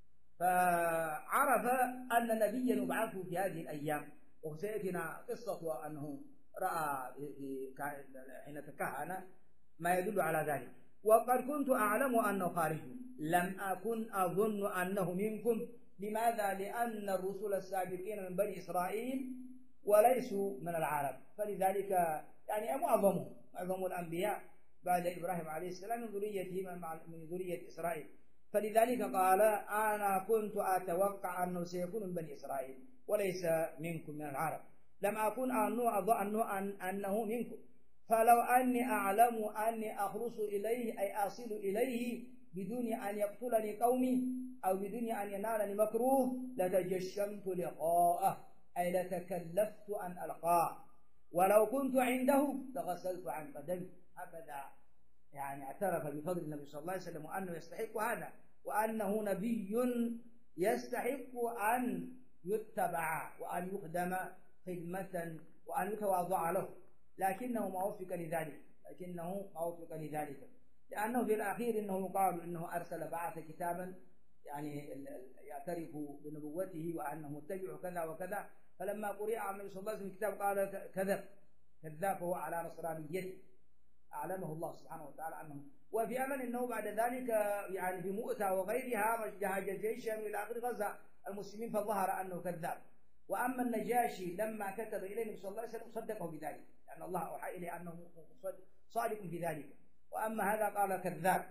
فعرف أن نبيا يبعث في هذه الأيام، وسيأتينا قصة أنه رأى حين تكهن ما يدل على ذلك. وقد كنت أعلم أنه خارج لم أكن أظن أنه منكم. لماذا؟ لأن الرسل السابقين من بني إسرائيل وليسوا من العرب، فلذلك يعني معظمهم معظم الأنبياء بعد إبراهيم عليه السلام من ذريته من ذرية إسرائيل، فلذلك قال أنا كنت أتوقع أنه سيكون من بني إسرائيل وليس منكم من العرب. لم أكن أظن أنه منكم، فلو أني أعلم أني أخلص إليه أي أصل إليه بدون أن يقتلني قومي أو بدون أن ينالني مكروه لتجشمت لقاءه أي لتكلفت أن ألقاه، ولو كنت عنده لغسلت عن قدمي. هكذا يعني اعترف بفضل النبي صلى الله عليه وسلم وأنه يستحق هذا، وأنه نبي يستحق أن يتبع وأن يخدم خدمة وأن يتواضع له، لكنه ما وفق لذلك لكنه ما وفق لذلك لأنه في الأخير إنه يقال إنه أرسل بعث كتابا يعني يعترف بنبوته وأنه متبع كذا وكذا، فلما قرئ عن النبي صلى الله عليه وسلم الكتاب قال كذب كذاب فهو على نصرانيته، أعلمه الله سبحانه وتعالى عنه. وفي أمل أنه بعد ذلك يعني في مؤتة وغيرها جهز الجيش إلى آخر غزة المسلمين فظهر أنه كذاب. وأما النجاشي لما كتب إليه النبي صلى الله عليه وسلم صدقه بذلك لأن الله أوحى إليه أنه صادق في ذلك، وأما هذا قال كذاب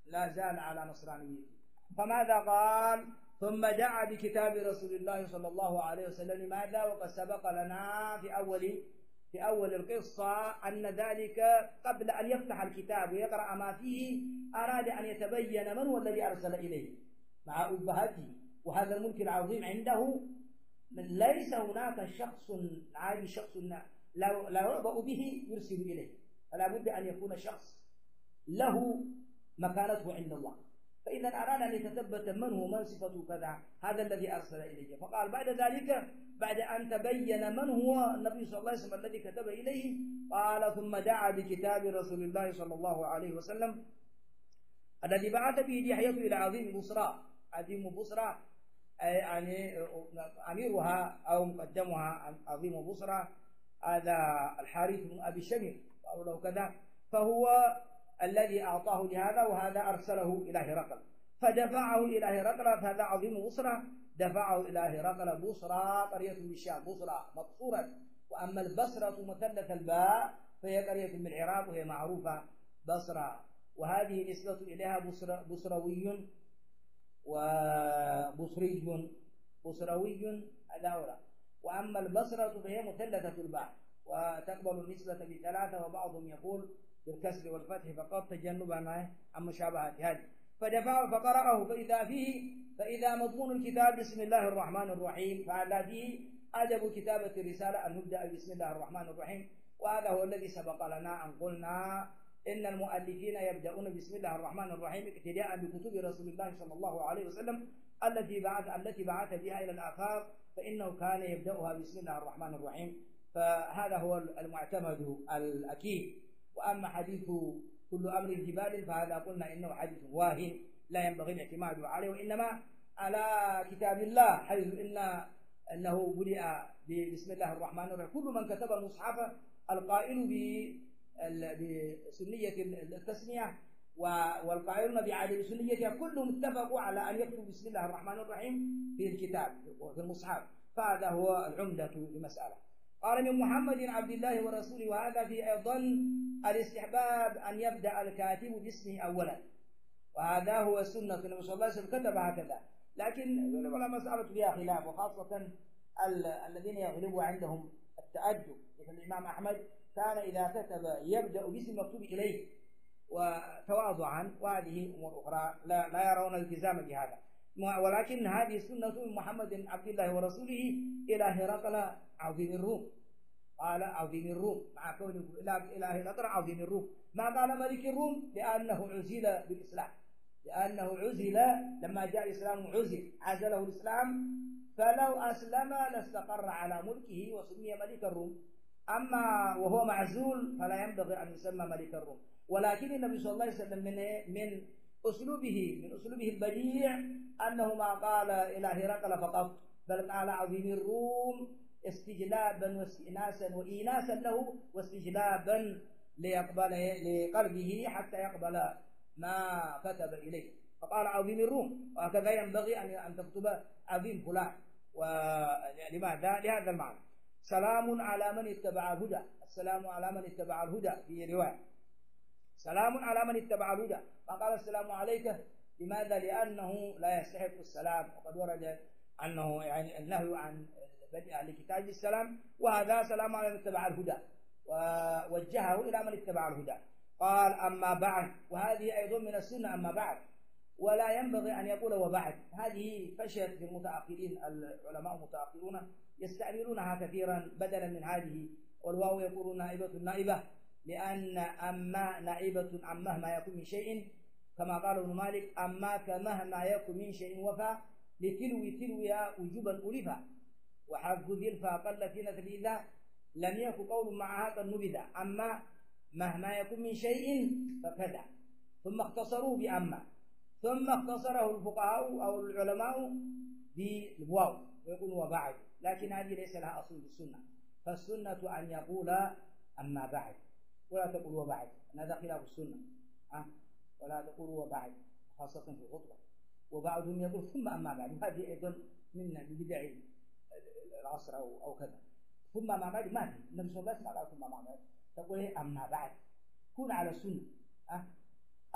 لا زال على نصرانيته. فماذا قال؟ ثم دعا بكتاب رسول الله صلى الله عليه وسلم. لماذا؟ وقد سبق لنا في أول في أول القصة أن ذلك قبل أن يفتح الكتاب ويقرأ ما فيه أراد أن يتبين من هو الذي أرسل إليه مع أبهته، وهذا الملك العظيم عنده. ليس هناك شخص عادي، شخص لا لا يربأ به يرسل إليه، فلا بد أن يكون شخص له مكانته عند الله. فإذا أراد أن يتثبت من هو، من صفته كذا، هذا الذي أرسل إليه. فقال بعد ذلك، بعد أن تبين من هو النبي صلى الله عليه وسلم الذي كتب إليه، قال ثم دعا بكتاب رسول الله صلى الله عليه وسلم الذي بعث به دحية إلى عظيم بصرى. عظيم بصرى يعني أميرها أو مقدمها عظيم بصرى، هذا الحارث بن أبي شمر قالوا له كذا، فهو الذي أعطاه لهذا، وهذا أرسله إلى هرقل، فدفعه إلى هرقل. فهذا عظيم بصرى دفعه إلى هرقل. بصرى قرية بالشام، بصرى مقصورة. وأما البصرة مثلث الباء فهي قرية بالعراق وهي معروفة بصرى، وهذه نسبة إليها بصر بصروي وبصري، بصروي هذا أولى. وأما البصرة فهي مثلثة الباء وتقبل النسبة بثلاثة، وبعضهم يقول بالكسر والفتح فقط تجنبا عن مشابهات هذه. فدفعه فقرأه فإذا فيه فإذا مضمون الكتاب بسم الله الرحمن الرحيم، فهذا فيه أدب كتابة الرسالة أن نبدأ بسم الله الرحمن الرحيم. وهذا هو الذي سبق لنا أن قلنا إن المؤلفين يبدأون بسم الله الرحمن الرحيم اقتداء بكتب رسول الله صلى الله عليه وسلم التي بعث التي بعث بها إلى الآفاق، فإنه كان يبدأها بسم الله الرحمن الرحيم. فهذا هو المعتمد الأكيد. وأما حديث كل أمر جبال فهذا قلنا إنه حديث واهن لا ينبغي الاعتماد عليه، وإنما على كتاب الله، حيث إن أنه بدأ بسم الله الرحمن الرحيم. كل من كتب المصحف القائل بسنية التسمية والقائلون بعدم سنيتها كلهم اتفقوا على أن يكتبوا بسم الله الرحمن الرحيم في الكتاب وفي المصحف، فهذا هو العمدة لمسألة. قال من محمد عبد الله ورسوله. وهذا في أيضا الاستحباب أن يبدأ الكاتب باسمه أولا، وهذا هو السنة. النبي صلى الله عليه وسلم كتب هكذا، لكن ولا مسألة فيها خلاف، وخاصة الذين يغلب عندهم التأدب مثل الإمام أحمد كان إذا كتب يبدأ باسم مكتوب إليه وتواضعا، وهذه أمور أخرى لا, لا يرون التزام بهذا. ولكن هذه سنة من محمد عبد الله ورسوله إلى هرقل عظيم الروم. قال عظيم الروم مع كونه إلى هرقل عظيم الروم. ما قال ملك الروم؟ لأنه عزل بالإسلام، لأنه عزل لما جاء الإسلام عزل عزله الإسلام، فلو أسلم لاستقر على ملكه وسمي ملك الروم. أما وهو معزول فلا ينبغي أن يسمى ملك الروم. ولكن النبي صلى الله عليه وسلم من من أسلوبه من أسلوبه البديع أنه ما قال إلى هرقل فقط، بل قال عظيم الروم استجلابا واستئناسا وإيناسا له، واستجلابا ليقبل لقلبه حتى يقبل ما كتب إليه، فقال عظيم الروم. وهكذا ينبغي أن تكتب عظيم فلان. ولماذا؟ لهذا المعنى. سلام على من اتبع الهدى. السلام على من اتبع الهدى في رواية سلام على من اتبع الهدى. فقال السلام عليك. لماذا؟ لأنه لا يستحق السلام، وقد ورد أنه يعني النهي عن بدء أهل الكتاب بالسلام، وهذا سلام على من اتبع الهدى ووجهه إلى من اتبع الهدى. قال أما بعد. وهذه أيضا من السنة أما بعد، ولا ينبغي أن يقول وبعد. هذه فشت في المتأخرين، العلماء المتأخرون يستعملونها كثيرا بدلا من هذه. والواو يقولون نائبة النائبة، لأن أما نائبة عن مهما يكون من شيء، كما قال ابن مالك أما كمهما يكون من شيء وفى لتلوي تلوي وجوبا ألفا، وحذف ذي الفا قل في نثر إذا لم يكن قول مع هذا النبذة. أما مهما يكون من شيء فكذا، ثم اختصروه بأما، ثم اختصره الفقهاء أو العلماء بالواو ويقول وبعد. لكن هذه ليس لها أصل بالسنة، فالسنة أن يقول أما بعد ولا تقول وبعد، هذا خلاف السنة. أه؟ ولا تقول وبعد خاصة في الخطبة. وبعضهم يقول ثم أما بعد، هذه أيضا من بدع العصر أو أو كذا. ثم ما بعد ما في النبي صلى الله عليه وسلم قال ثم ما بعد، تقول أما بعد كون على السنة. أه؟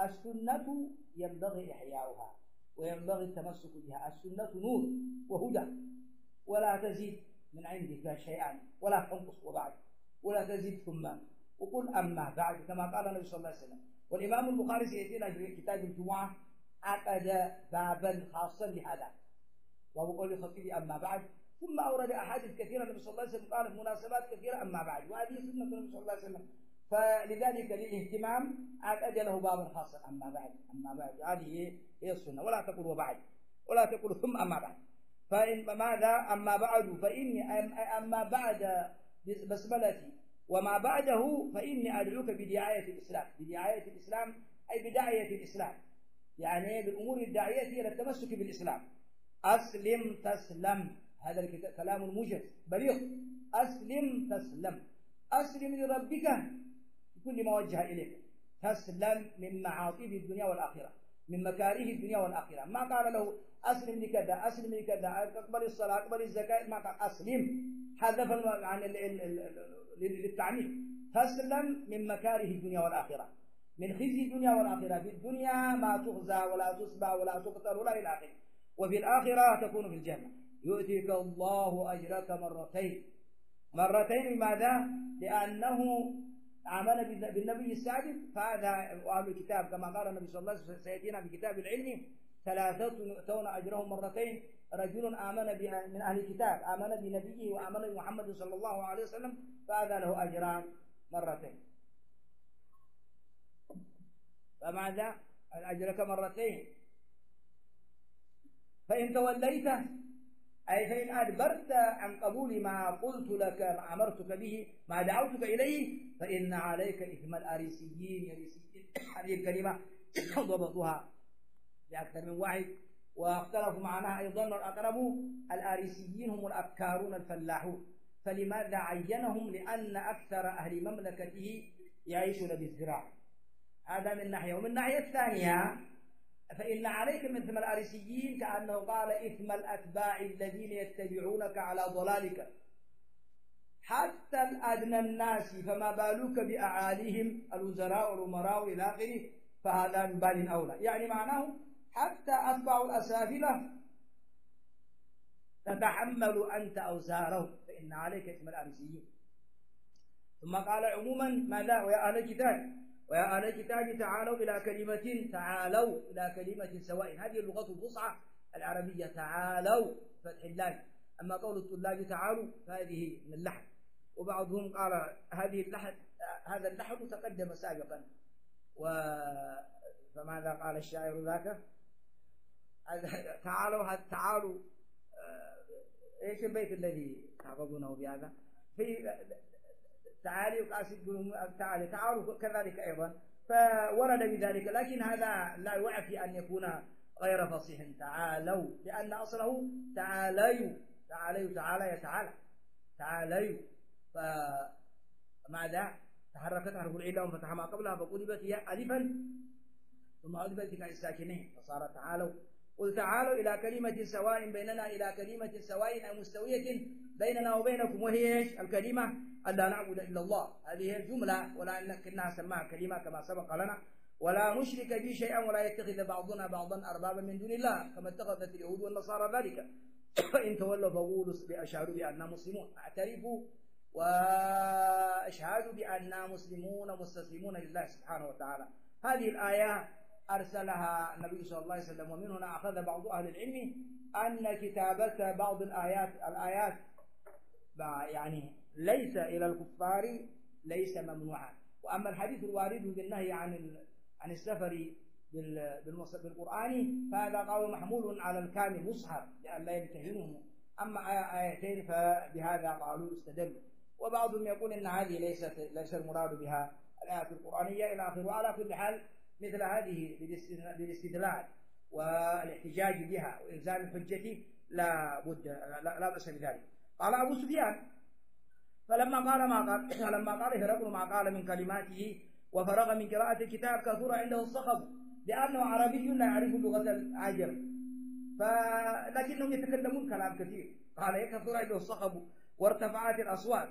السنة ينبغي إحياؤها وينبغي التمسك بها. السنة نور وهدى، ولا تزيد من عندك شيئا ولا تنقص وبعد ولا تزيد ثم وقل أما بعد، كما قال النبي صلى الله عليه وسلم. والإمام البخاري سيأتينا في كتاب الجمعة عقد بابا خاصا بهذا، وهو قول الخطيب أما بعد، ثم أورد أحاديث كثيرة النبي صلى الله عليه وسلم قال في مناسبات كثيرة أما بعد، وهذه سنة النبي صلى الله عليه وسلم. فلذلك للاهتمام عقد له بابا خاصا أما بعد. أما بعد هذه هي السنة، ولا تقول وبعد ولا تقول ثم أما بعد. فإن ماذا أما بعد فإني أما بعد بسملتي وما بعده فإني أدعوك بدعاية الإسلام. بدعاية الإسلام أي بداية الإسلام، يعني بالأمور الداعية إلى التمسك بالإسلام. أسلم تسلم، هذا الكلام الموجز بليغ. أسلم تسلم، أسلم لربك بكل ما وجه إليك، تسلم من معاطب الدنيا والآخرة، من مكاره الدنيا والآخرة. ما قال له أسلم لكذا أسلم لكذا، أقبل الصلاة أقبل الزكاة، ما قال أسلم، حذف عن للتعميم. تسلم من مكاره الدنيا والآخرة، من خزي الدنيا والآخرة. في الدنيا ما تخزى ولا تسبى ولا تقتل ولا إلى آخره، وفي الآخرة تكون في الجنة. يؤتيك الله أجرك مرتين. مرتين لماذا؟ لأنه عمل بالنبي السابق، فهذا أهل الكتاب كما قال النبي صلى الله عليه وسلم سيأتينا في كتاب العلم ثلاثة يؤتون أجرهم مرتين. رجل آمن من أهل الكتاب آمن بنبيه وآمن بمحمد صلى الله عليه وسلم، فهذا له أجران مرتين. فماذا؟ أجرك مرتين. فإن توليت أي فإن أدبرت عن قبول ما قلت لك ما أمرتك به ما دعوتك إليه فإن عليك إثم الأريسيين. يريسيين هذه الكلمة ضبطوها بأكثر من واحد، واختلفوا معناها أيضا. والأقرب الأريسيين هم الأبكارون الفلاحون. فلماذا عينهم؟ لأن أكثر أهل مملكته يعيشون بالزراعة. هذا من ناحية. ومن الناحية الثانية فإن عليك من إثم الأريسيين كأنه قال إثم الأتباع الذين يتبعونك على ضلالك حتى الأدنى الناس، فما بالك بأعاليهم الوزراء والأمراء إلى آخره، فهذا من بال أولى. يعني معناه حتى أتباع الأسافلة تتحمل أنت أوزارهم، فإن عليك إثم الأريسيين. ثم قال عموما ماذا؟ ويا أهل الكتاب ويا أهل الكتاب تعالوا إلى كلمة تعالوا إلى كلمة سواء. هذه اللغة الفصحى العربية، تعالوا فتح الله. أما قول الطلاب تعالوا فهذه من اللحن، وبعضهم قال هذه اللحن هذا اللحن تقدم سابقا. و فماذا قال الشاعر ذاك؟ تعالوا تعالوا ايش البيت الذي تحفظونه بهذا؟ في تعالي وقاصد تعالي تعالوا كذلك أيضا، فورد بذلك. لكن هذا لا يعفي أن يكون غير فصيح. تعالوا لأن أصله تعاليوا تعاليوا تعالى يتعالى تعاليوا، فماذا؟ تحركت حرف العلة وفتح ما قبلها فقلبت هي ألفا ثم ألفت كالساكنين فصارت تعالوا. قل تعالوا إلى كلمة سواء بيننا إلى كلمة سواء أو مستوية بيننا وبينكم، وهي الكلمة ألا نعبد إلا الله. هذه هي الجملة، ولكنها سماها كلمة كما سبق لنا. ولا نشرك به شيئا ولا يتخذ بعضنا بعضا أربابا من دون الله كما اتخذت اليهود والنصارى ذلك. فإن تولوا فقولوا أشهدوا بأننا مسلمون. اعترفوا وأشهدوا بأننا مسلمون مستسلمون لله سبحانه وتعالى. هذه الآية أرسلها النبي صلى الله عليه وسلم، ومن هنا أخذ بعض أهل العلم أن كتابة بعض الآيات الآيات يعني ليس إلى الكفار ليس ممنوعا. وأما الحديث الوارد بالنهي عن عن السفر بالقرآن فهذا قول محمول على الكامل مصحف لأن لا يمتهنه. أما آيتين فبهذا قالوا استدلوا. وبعضهم يقول إن هذه ليست ليس المراد بها الآيات القرآنية إلى آخره. وعلى كل حال مثل هذه بالاستدلال والاحتجاج بها وإلزام الحجة لا بد لا, لا بأس بذلك. قال أبو سفيان فلما قال ما قال فلما قال هرقل ما قال من كلماته وفرغ من قراءة الكتاب كثر عنده الصخب لأنه عربي لا يعرف لغة العجم، فلكنهم يتكلمون كلام كثير. قال يكثر عنده الصخب وارتفعت الأصوات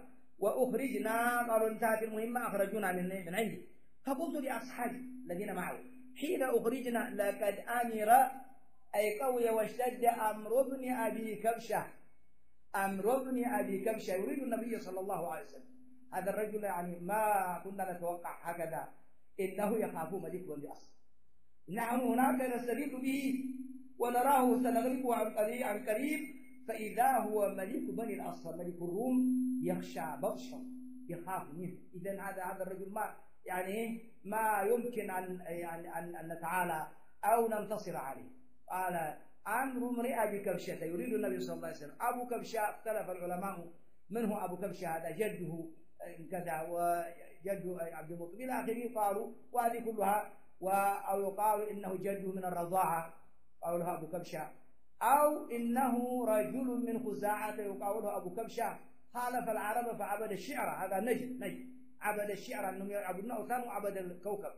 وأخرجنا، قالوا انتهت المهمة أخرجونا من من عندي. فقلت لأصحابي الذين معه حين أخرجنا لقد أمر أي قوي واشتد أمر ابن أبي كبشة أمر ابن أبي كبشة يريد النبي صلى الله عليه وسلم. هذا الرجل يعني ما كنا نتوقع هكذا، إنه يخاف ملك بني أصفر. نحن هناك نستفيد به ونراه سنغلبه عن قريب، فإذا هو ملك بني الأصفر ملك الروم يخشى بطشه يخاف منه. إذن هذا هذا الرجل ما يعني ما يمكن أن يعني أن, أن نتعالى أو ننتصر عليه. قال عمرو امرئ أبي كبشة يريد النبي صلى الله عليه وسلم. أبو كبشة اختلف العلماء من هو أبو كبشة، هذا جده كذا وجد عبد المطلب إلى آخره، قالوا وهذه كلها، أو يقال إنه جده من الرضاعة قالوا أبو كبشة، أو إنه رجل من خزاعة يقال له أبو كبشة خالف العرب فعبد الشعر. هذا نجد نجد عبد الشعر، أنهم يعبدون أوثان وعبد الكوكب.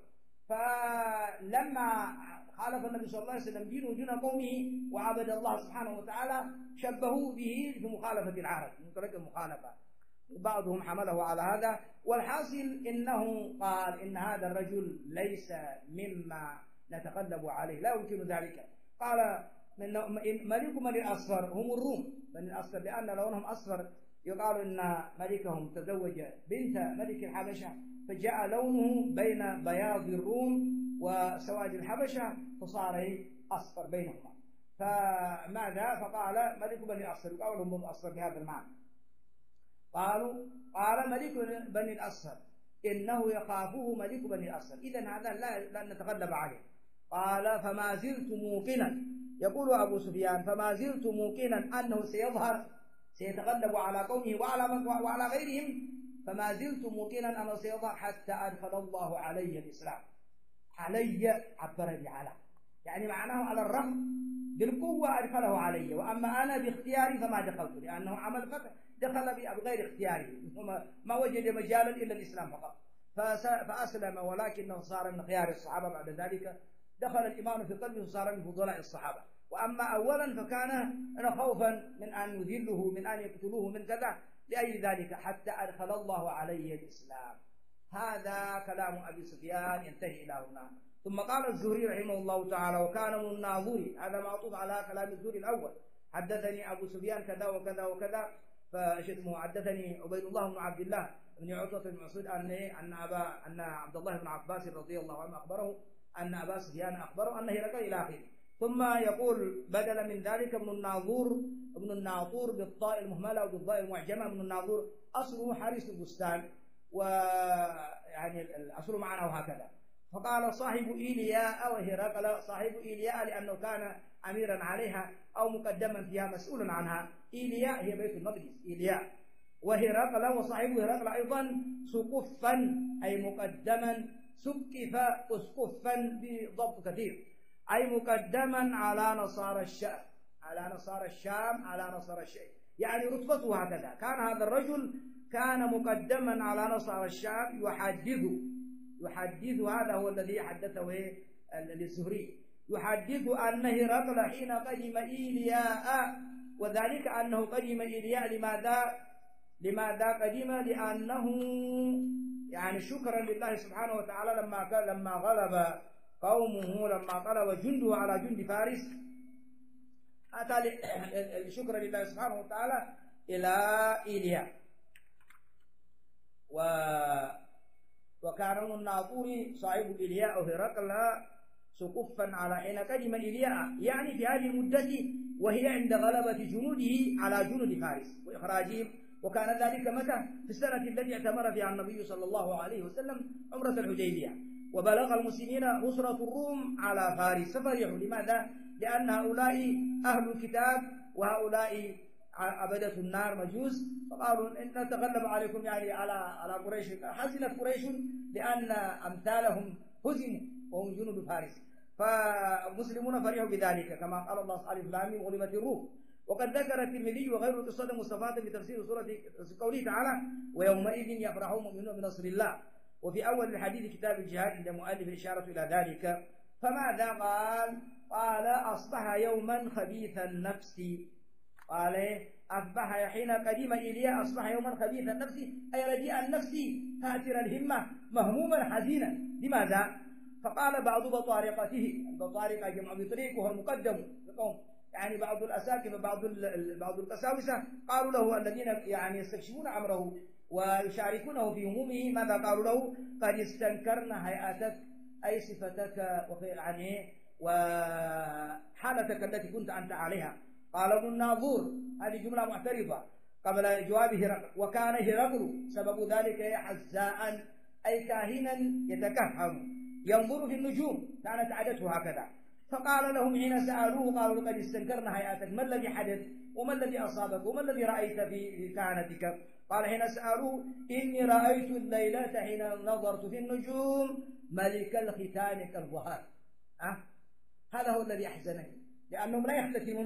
فلما خالف النبي صلى الله عليه وسلم دينه دين قومه وعبد الله سبحانه وتعالى شبهوا به بمخالفة العرب من طريق المخالفة، بعضهم حمله على هذا. والحاصل إنه قال إن هذا الرجل ليس مما نتقلب عليه، لا يمكن ذلك. قال ملك بني الأصفر هم الروم بني الأصفر، لأن لونهم أصفر. يقال إن ملكهم تزوج بنت ملك الحبشة فجاء لونه بين بياض الروم وسواد الحبشة فصار أصفر بينهما. فماذا؟ فقال ملك بني الأصفر، يقال لهم الأصفر بهذا المعنى. قالوا قال ملك بني الأصفر إنه يخافه ملك بني الأصفر، إذن هذا لا, لا نتغلب عليه. قال فما زلت موقنا، يقول أبو سفيان فما زلت موقنا أنه سيظهر سيتغلب على قومه وعلى, وعلى غيرهم، فما زلت موقنا أنه سيظهر حتى أدخل الله علي الإسلام. علي عبر بعلى، يعني معناه على الرغم بالقوة أدخله علي، وأما أنا باختياري فما دخلت، لأنه عمل فتح دخل بغير اختياره، ما وجد مجالا إلا الإسلام فقط فأسلم، ولكنه صار من خيار الصحابة. بعد ذلك دخل الإيمان في قلبه وصار من فضلاء الصحابة. وأما أولا فكان خوفا من أن يذله، من أن يقتلوه، من كذا، لأي ذلك حتى أدخل الله عليه الإسلام. هذا كلام أبي سفيان ينتهي إلى هنا. ثم قال الزهري رحمه الله تعالى وكان من الناظوري، هذا معطوف على كلام الزهري الأول، حدثني أبو سفيان كذا وكذا وكذا، فشتمه حدثني عبيد الله بن عبد الله بن عتبة بن مسعود أن أن أبا أن عبد الله بن عباس رضي الله عنه أخبره أن أبا سفيان أخبره أنه رجع إلى آخره. ثم يقول بدل من ذلك ابن الناظور ابن الناطور بالطاء المهملة وبالضاء المعجمة. ابن الناظور أصله حارس البستان، ويعني الأصل معناه هكذا. فقال صاحب إيلياء وهرقل، صاحب إيلياء لأنه كان أميرا عليها أو مقدما فيها مسؤولا عنها. إيلياء هي بيت المقدس إيلياء، وهرقل وصاحب هرقل أيضا سقفا أي مقدما، سقف أسقفا بضبط كثير أي مقدما على نصارى الشام، على نصارى الشام على نصارى الشام، يعني رتبته هكذا. كان هذا الرجل كان مقدما على نصارى الشام يحدث يحدث هذا هو الذي حدثه للزهري، يحدث أن هرقل حين قدم إيلياء، وذلك أنه قدم إيلياء لماذا؟ لماذا قدم؟ لأنه يعني شكرا لله سبحانه وتعالى لما لما غلب قومه، لما غلب جنده على جند فارس، أتى شكرا لله سبحانه وتعالى إلى إيلياء. و وكان من الناطور صاحب إيلياء وهرقل سقفا على حين قدم إيلياء، يعني في هذه المدة وهي عند غلبة جنوده على جنود فارس وإخراجهم. وكان ذلك متى؟ في السنة التي اعتمر فيها النبي صلى الله عليه وسلم عمرة الحديبية، وبلغ المسلمين نصرة الروم على فارس ففرحوا. لماذا؟ لأن هؤلاء أهل الكتاب وهؤلاء عبدة النار مجوس، فقالوا إن نتغلب عليكم يعني على على قريش. حزنت قريش لأن أمثالهم هزموا وهم جنود فارس، فالمسلمون فرحوا بذلك كما قال الله ألف لام ميم غلبت الروم. وقد ذكر الترمذي وغيره قصة مستفاضة بتفسير سورة قوله تعالى ويومئذ يفرح المؤمنون بنصر الله. وفي أول الحديث كتاب الجهاد عند مؤلف الإشارة إلى ذلك. فماذا قال؟ قال أصبح يوما خبيث النفس، قال أصبح حين قدم إيلياء أصبح يوما خبيث النفس أي رديء النفس كاسر الهمة مهموما حزينا. لماذا؟ فقال بعض بطارقته، البطارقة جمع بطريق وهو المقدم لقوم، يعني بعض الأساكب بعض بعض القساوسة قالوا له الذين يعني يستكشفون أمره ويشاركونه في همومه، ماذا قالوا له؟ قد استنكرنا هيئتك أي صفتك يعني وحالتك التي كنت أنت عليها. قال ابن الناظور هذه جملة معترضة قبل جواب هرقل، وكان هرقل سبب ذلك حزاء أي كاهنا يتكهن ينظر في النجوم، كانت عادته هكذا. فقال لهم حين سألوه قالوا قد استنكرنا هيئتك، ما الذي حدث وما الذي أصابك وما الذي رأيت في كهنتك؟ قال حين سألوه إني رأيت الليلة حين نظرت في النجوم ملك الختان كالظهر. أه؟ هذا هو الذي أحزنني، لأنهم لا يختتمون،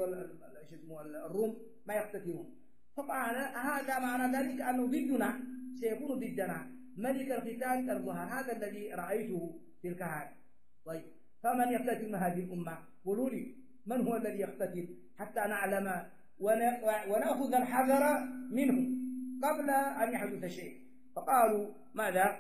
الروم ما يختتمون. فقال هذا معنى ذلك أنه ضدنا، سيكون ضدنا ملك الختان كالظهر، هذا الذي رأيته في الكهنة. طيب فمن يختتم هذه الأمة؟ قولوا لي من هو الذي يختتم حتى نعلم ونأخذ الحذر منه قبل أن يحدث شيء. فقالوا ماذا؟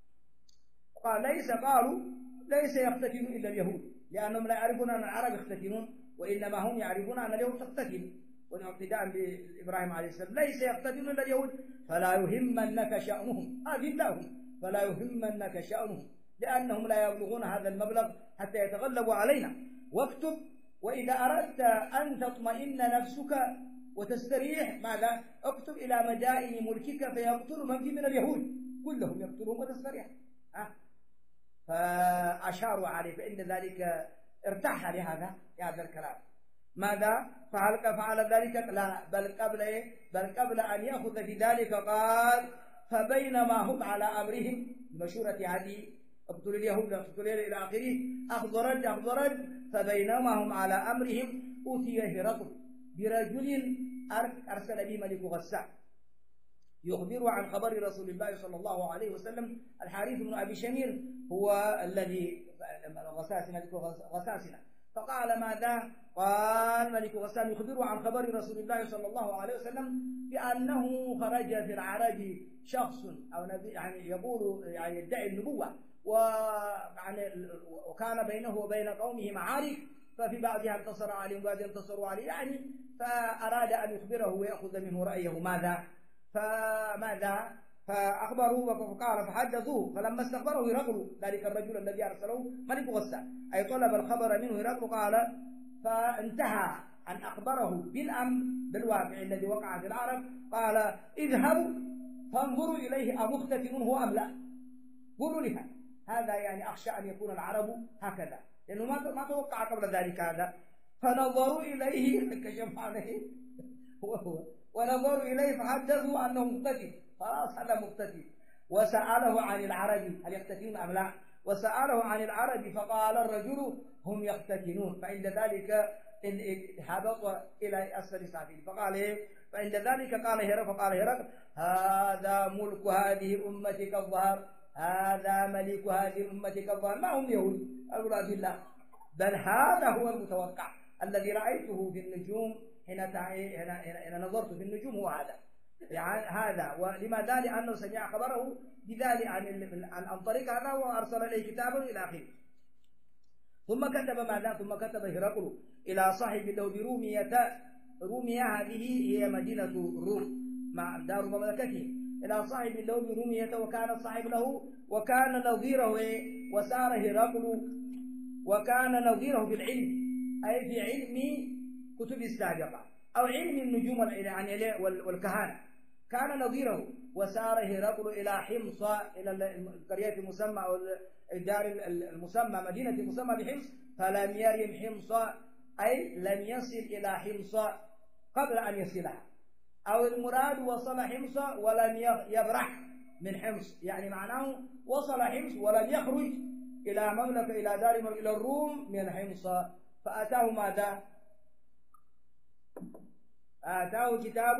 قال ليس قالوا ليس يختتم إلا اليهود، لأنهم لا يعرفون أن العرب يختتمون، وإنما هم يعرفون أن اليهود تختتم، واقتداء بإبراهيم عليه السلام. ليس يختتم إلا اليهود فلا يهمنك شأنهم، أذن لهم فلا يهمنك شأنهم، لأنهم لا يبلغون هذا المبلغ حتى يتغلبوا علينا. واكتب وإذا أردت أن تطمئن نفسك وتستريح ماذا؟ اكتب إلى مدائن ملكك فيقتل من في من اليهود كلهم يقتلهم وتستريح. أه؟ فأشاروا عليه، فإن ذلك ارتاح لهذا هذا الكلام. ماذا فعل فعل ذلك؟ لا، بل قبل إيه؟ بل قبل أن يأخذ في ذلك قال فبينما هم على أمرهم، مشورة هذه اقتل اليهود اقتل إلى آخره، أخضرت أخضرت فبينما هم على أمرهم أوتي هرقل برجل أرسل به ملك غسان يخبر عن خبر رسول الله صلى الله عليه وسلم. الحارث بن أبي شمير هو الذي غساس ملك غساسنا. فقال ماذا؟ قال ملك غسان يخبر عن خبر رسول الله صلى الله عليه وسلم بأنه خرج في العرب شخص أو نبي، يعني يقول يعني يدعي النبوة، وكان بينه وبين قومه معارك، ففي بعضها انتصر عليهم وبعضها انتصروا عليه، يعني فأراد أن يخبره ويأخذ منه رأيه. ماذا؟ فماذا؟ فأخبروه وقال فحدثوه، فلما استخبره هرقل ذلك الرجل الذي أرسله ملك غسان أي طلب الخبر منه هرقل، قال فانتهى أن أخبره بالأمر بالواقع الذي وقع في العرب. قال اذهبوا فانظروا إليه أمختتم هو أم لا. قولوا لها هذا، يعني أخشى أن يكون العرب هكذا، لأنه ما ما توقع قبل ذلك هذا. فنظروا إليه كشف عليه وهو ونظروا إليه فحدثوا أنه مختتم، خلاص هذا مختتم. وسأله عن العرب هل يختتمون أم لا، وسأله عن العرب فقال الرجل هم يختتنون. فعند ذلك هبط إلى أسفل سافله. فقال إيه؟ فعند ذلك قال هرقل فقال هرقل هذا ملك هذه الأمة كالظهر، هذا ملك هذه الأمة كالظهر، ما هم يهود أولى بالله، بل هذا هو المتوقع الذي رأيته في النجوم حين حين نظرت في النجوم، هو هذا يعني هذا. ولماذا؟ لأنه سمع خبره بذلك عن عن طريق هذا وأرسل إليه كتابا إلى آخره. ثم كتب ماذا؟ ثم كتب هرقل إلى صاحب له برومية. رومية هذه هي مدينة الروم مع دار مملكته، إلى صاحب له برومية وكان صاحب له وكان نظيره وسار هرقل وكان نظيره في العلم، أي في علم كتب السابقة أو علم النجوم يعني والكهانة، كان نظيره. وسار هرقل إلى حمص، إلى القرية المسمى أو الدار المسمى مدينة المسمى بحمص، فلم يرم حمص أي لم يصل إلى حمص قبل أن يصلها، أو المراد وصل حمص ولم يبرح من حمص، يعني معناه وصل حمص ولم يخرج إلى مملكة إلى دار إلى الروم من حمص. فأتاه ماذا؟ آتاه كتاب،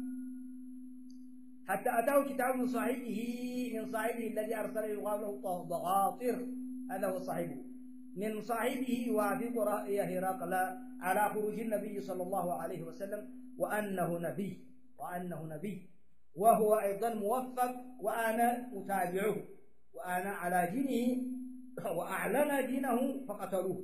حتى أتاه كتاب من صاحبه من صاحبه الذي أرسل يقال له ضغاطر، هذا هو صاحبه، من صاحبه يوافق رأي هرقل على خروج النبي صلى الله عليه وسلم، وأنه نبي وأنه نبي وهو أيضا موفق، وأنا أتابعه وأنا على دينه وأعلن دينه فقتلوه.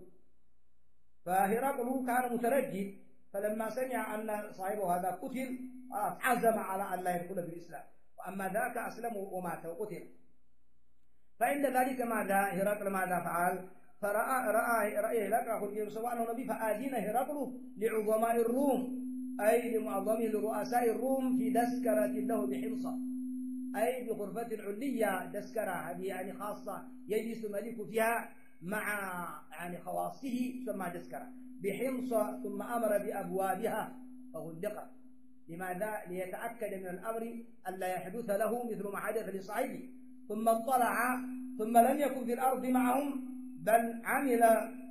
فهرقل كان متردد، فلما سمع أن صاحبه هذا قتل عزم على أن لا يدخل في الإسلام، وأما ذاك أسلم ومات وقتل. فعند ذلك ماذا هرقل ماذا فعل؟ فرأى رأى رأى هرقل سواء أنه نبي، فآذن هرقل لعظماء الروم أي لمعظم رؤساء الروم في دسكرة له بحمصة، أي بغرفة علية دسكرة هذه يعني خاصة يجلس الملك فيها مع يعني خواصه تسمى دسكرة بحمصة، ثم أمر بأبوابها فغلقت. لماذا؟ ليتأكد من الأمر ألا يحدث له مثل ما حدث لصاحبه. ثم اطلع، ثم لم يكن في الأرض معهم، بل عمل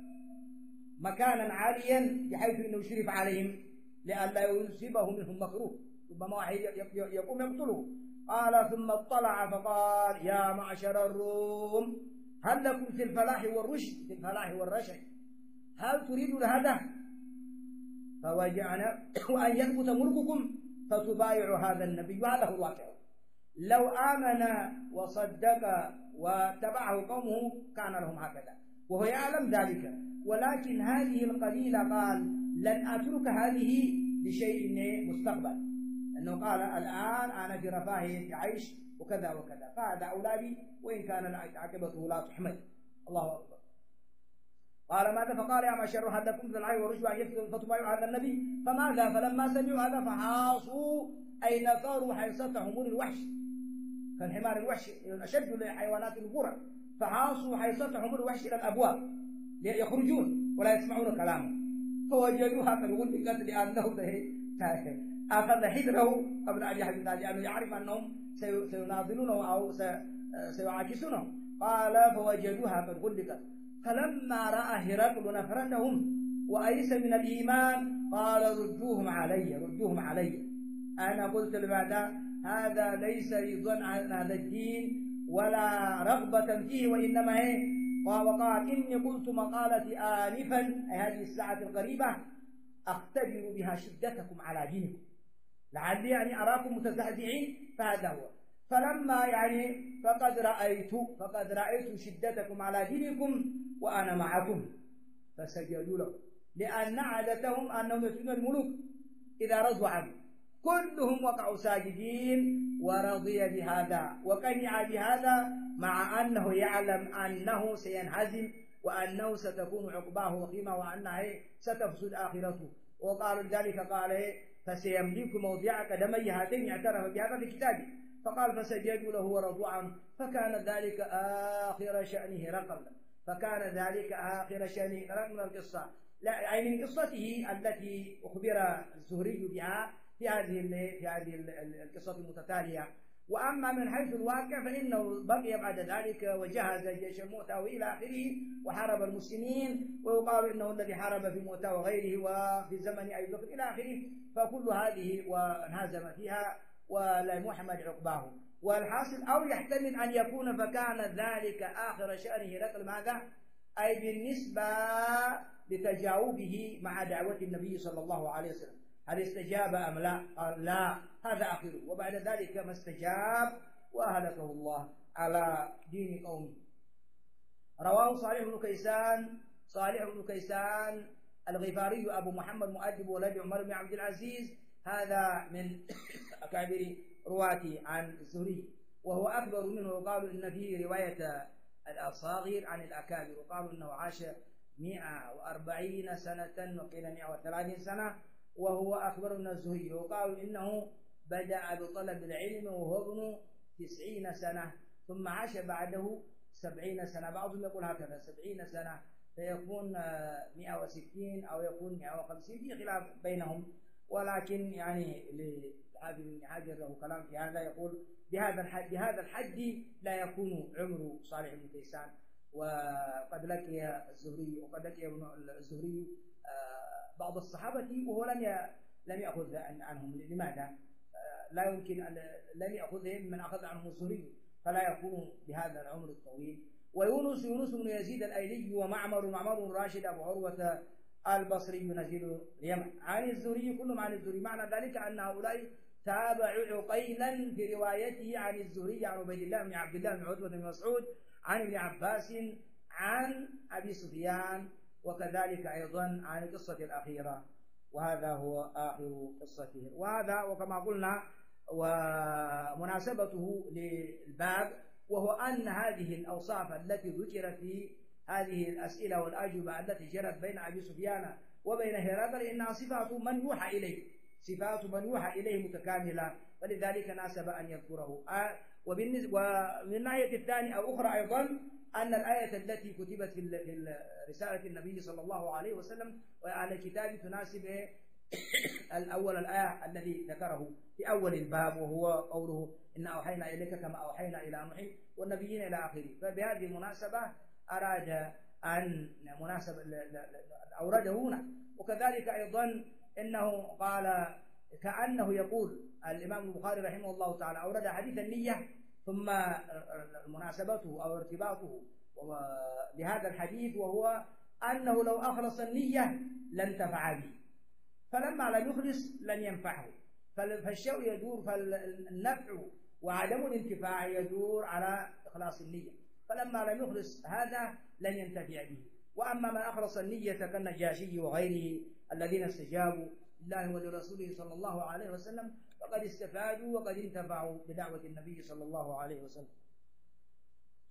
مكانا عاليا بحيث أنه يشرف عليهم لئلا يصيبه منهم مكروه، ربما واحد يقوم يقتله. قال ثم اطلع فقال يا معشر الروم هل لكم في الفلاح والرشد، في الفلاح والرشد هل تريد الهدى فوجعنا وأن يثبت ملككم فتبايعوا هذا النبي. هذا هو الواقع. لو آمن وصدق واتبعه قومه كان لهم هكذا، وهو يعلم ذلك، ولكن هذه القليلة قال لن أترك هذه لشيء مستقبل، أنه قال الآن أنا في رفاهية عيش وكذا وكذا، فهذا أولادي وإن كان عاقبته لا تحمد. الله أكبر. قال ماذا؟ فقال يا معشر هل لكم في العي والرشد أن يفتوا فتبايعوا هذا النبي؟ فماذا؟ فلما سمعوا هذا فحاصوا أي نثاروا حيصتهم الوحش كالحمار الوحش أشد للحيوانات نفورا، فحاصوا حيصتهم الوحش إلى الأبواب ليخرجون ولا يسمعون كلامه، فوجدوها قد غلقت لأنه أخذ حذره قبل أن يحدث، لأنه يعرف أنهم سيناضلونه أو سيعاكسونه. قال فوجدوها قد غلقت. فلما رأى هرقل نفرتهم وأيس من الإيمان قال ردوهم علي ردوهم علي. أنا قلت لماذا؟ هذا ليس رضا عن هذا الدين ولا رغبة فيه، وإنما هي وقال إني قلت مقالتي آنفا أي هذه الساعة القريبة أختبر بها شدتكم على دينكم لعلي يعني أراكم متزعزعين، فهذا هو. فلما يعني فقد رأيت فقد رأيت شدتكم على دينكم وأنا معكم، فسجدوا له، لأن عادتهم أنهم يسجدون الملوك إذا رضوا عنه، كلهم وقعوا ساجدين ورضي بهذا وقنع بهذا، مع أنه يعلم أنه سينهزم وأنه ستكون عقباه وخيمة وأنها ستفسد آخرته. وقالوا ذلك قال فسيملك موضع قدمي هاتين، اعترف بهذا في كتابه. فقال فسجدوا له ورضوا عنه، فكان ذلك آخر شأن هرقل فكان ذلك آخر شأن هرقل من القصة، يعني من قصته التي أخبر الزهري بها في هذه في هذه القصة المتتالية. وأما من حيث الواقع فإنه بقي بعد ذلك وجهز جيش مؤتة وإلى آخره وحارب المسلمين، ويقال إنه الذي حارب في مؤتة وغيره وفي زمن أبي بكر إلى آخره، فكل هذه وانهزم فيها ولم يحمد عقباه. والحاصل أو يحتمل أن يكون فكان ذلك آخر شأنه هرقل ماذا؟ أي بالنسبة لتجاوبه مع دعوة النبي صلى الله عليه وسلم، هل استجاب أم لا؟ قال لا، هذا آخره. وبعد ذلك ما استجاب وأهلكه الله على دين قومه. رواه صالح بن كيسان صالح بن كيسان الغفاري أبو محمد مؤدب ولد عمر بن عبد العزيز، هذا من أكابر رواتي عن الزهري، وهو أكبر منه، وقالوا إن فيه رواية الأصاغر عن الأكابر، وقالوا إنه عاش مئة وأربعين سنة وقيل مئة وثلاثين سنة، وهو أكبر من الزهري. وقالوا إنه بدأ بطلب العلم وهو ابن تسعين سنة، ثم عاش بعده سبعين سنة، بعضهم يقول هكذا سبعين سنة، فيكون مئة وستين أو يكون مئة وخمسين، في خلاف بينهم، ولكن يعني لحافظ بن حجر له كلام في هذا، يقول بهذا الحد بهذا الحد لا يكون عمر صالح بن كيسان. وقد لقي الزهري وقد لقي ابن الزهري بعض الصحابة وهو لم لم يأخذ عنهم. لماذا؟ لا يمكن أن لم يأخذهم من أخذ عنهم الزهري، فلا يكون بهذا العمر الطويل. ويونس يونس بن يزيد الأيلي ومعمر معمر راشد أبو عروة البصري نزيل اليمن عن الزهري، كلهم عن الزهري. معنى ذلك أن هؤلاء تابعوا عقيلا في روايته عن الزهري عن عبيد الله بن عبد الله بن عتبة بن مسعود عن ابن عباس عن أبي سفيان، وكذلك أيضا عن القصة الأخيرة، وهذا هو آخر قصته. وهذا وكما قلنا ومناسبته للباب، وهو أن هذه الأوصاف التي ذكرت في هذه الأسئلة والأجوبة التي جرت بين أبي سفيان وبين هرقل إنها صفات من يوحى إليه، صفات من يوحى إليه متكاملة، فلذلك ناسب أن يذكره. ومن الناحية الثانية أو أخرى أيضا أن الآية التي كتبت في رسالة النبي صلى الله عليه وسلم وعلى الكتاب تناسب الأول الآية الذي ذكره في أول الباب، وهو قوله إن أوحينا إليك كما أوحينا إلى نوح والنبيين إلى آخره. فبهذه المناسبة أراد أن مناسب أورده هنا. وكذلك أيضا إنه قال كأنه يقول الإمام البخاري رحمه الله تعالى أورد حديث النية، ثم مناسبته أو ارتباطه لهذا الحديث وهو أنه لو أخلص النية لانتفع به، فلما لم يخلص لن ينفعه، فالشيء يدور، فالنفع وعدم الانتفاع يدور على إخلاص النية، فلما لم يخلص هذا لن ينتفع به. وأما من أخلص النية كالنجاشي وغيره الذين استجابوا لله ولرسوله صلى الله عليه وسلم فقد استفادوا وقد انتفعوا بدعوة النبي صلى الله عليه وسلم.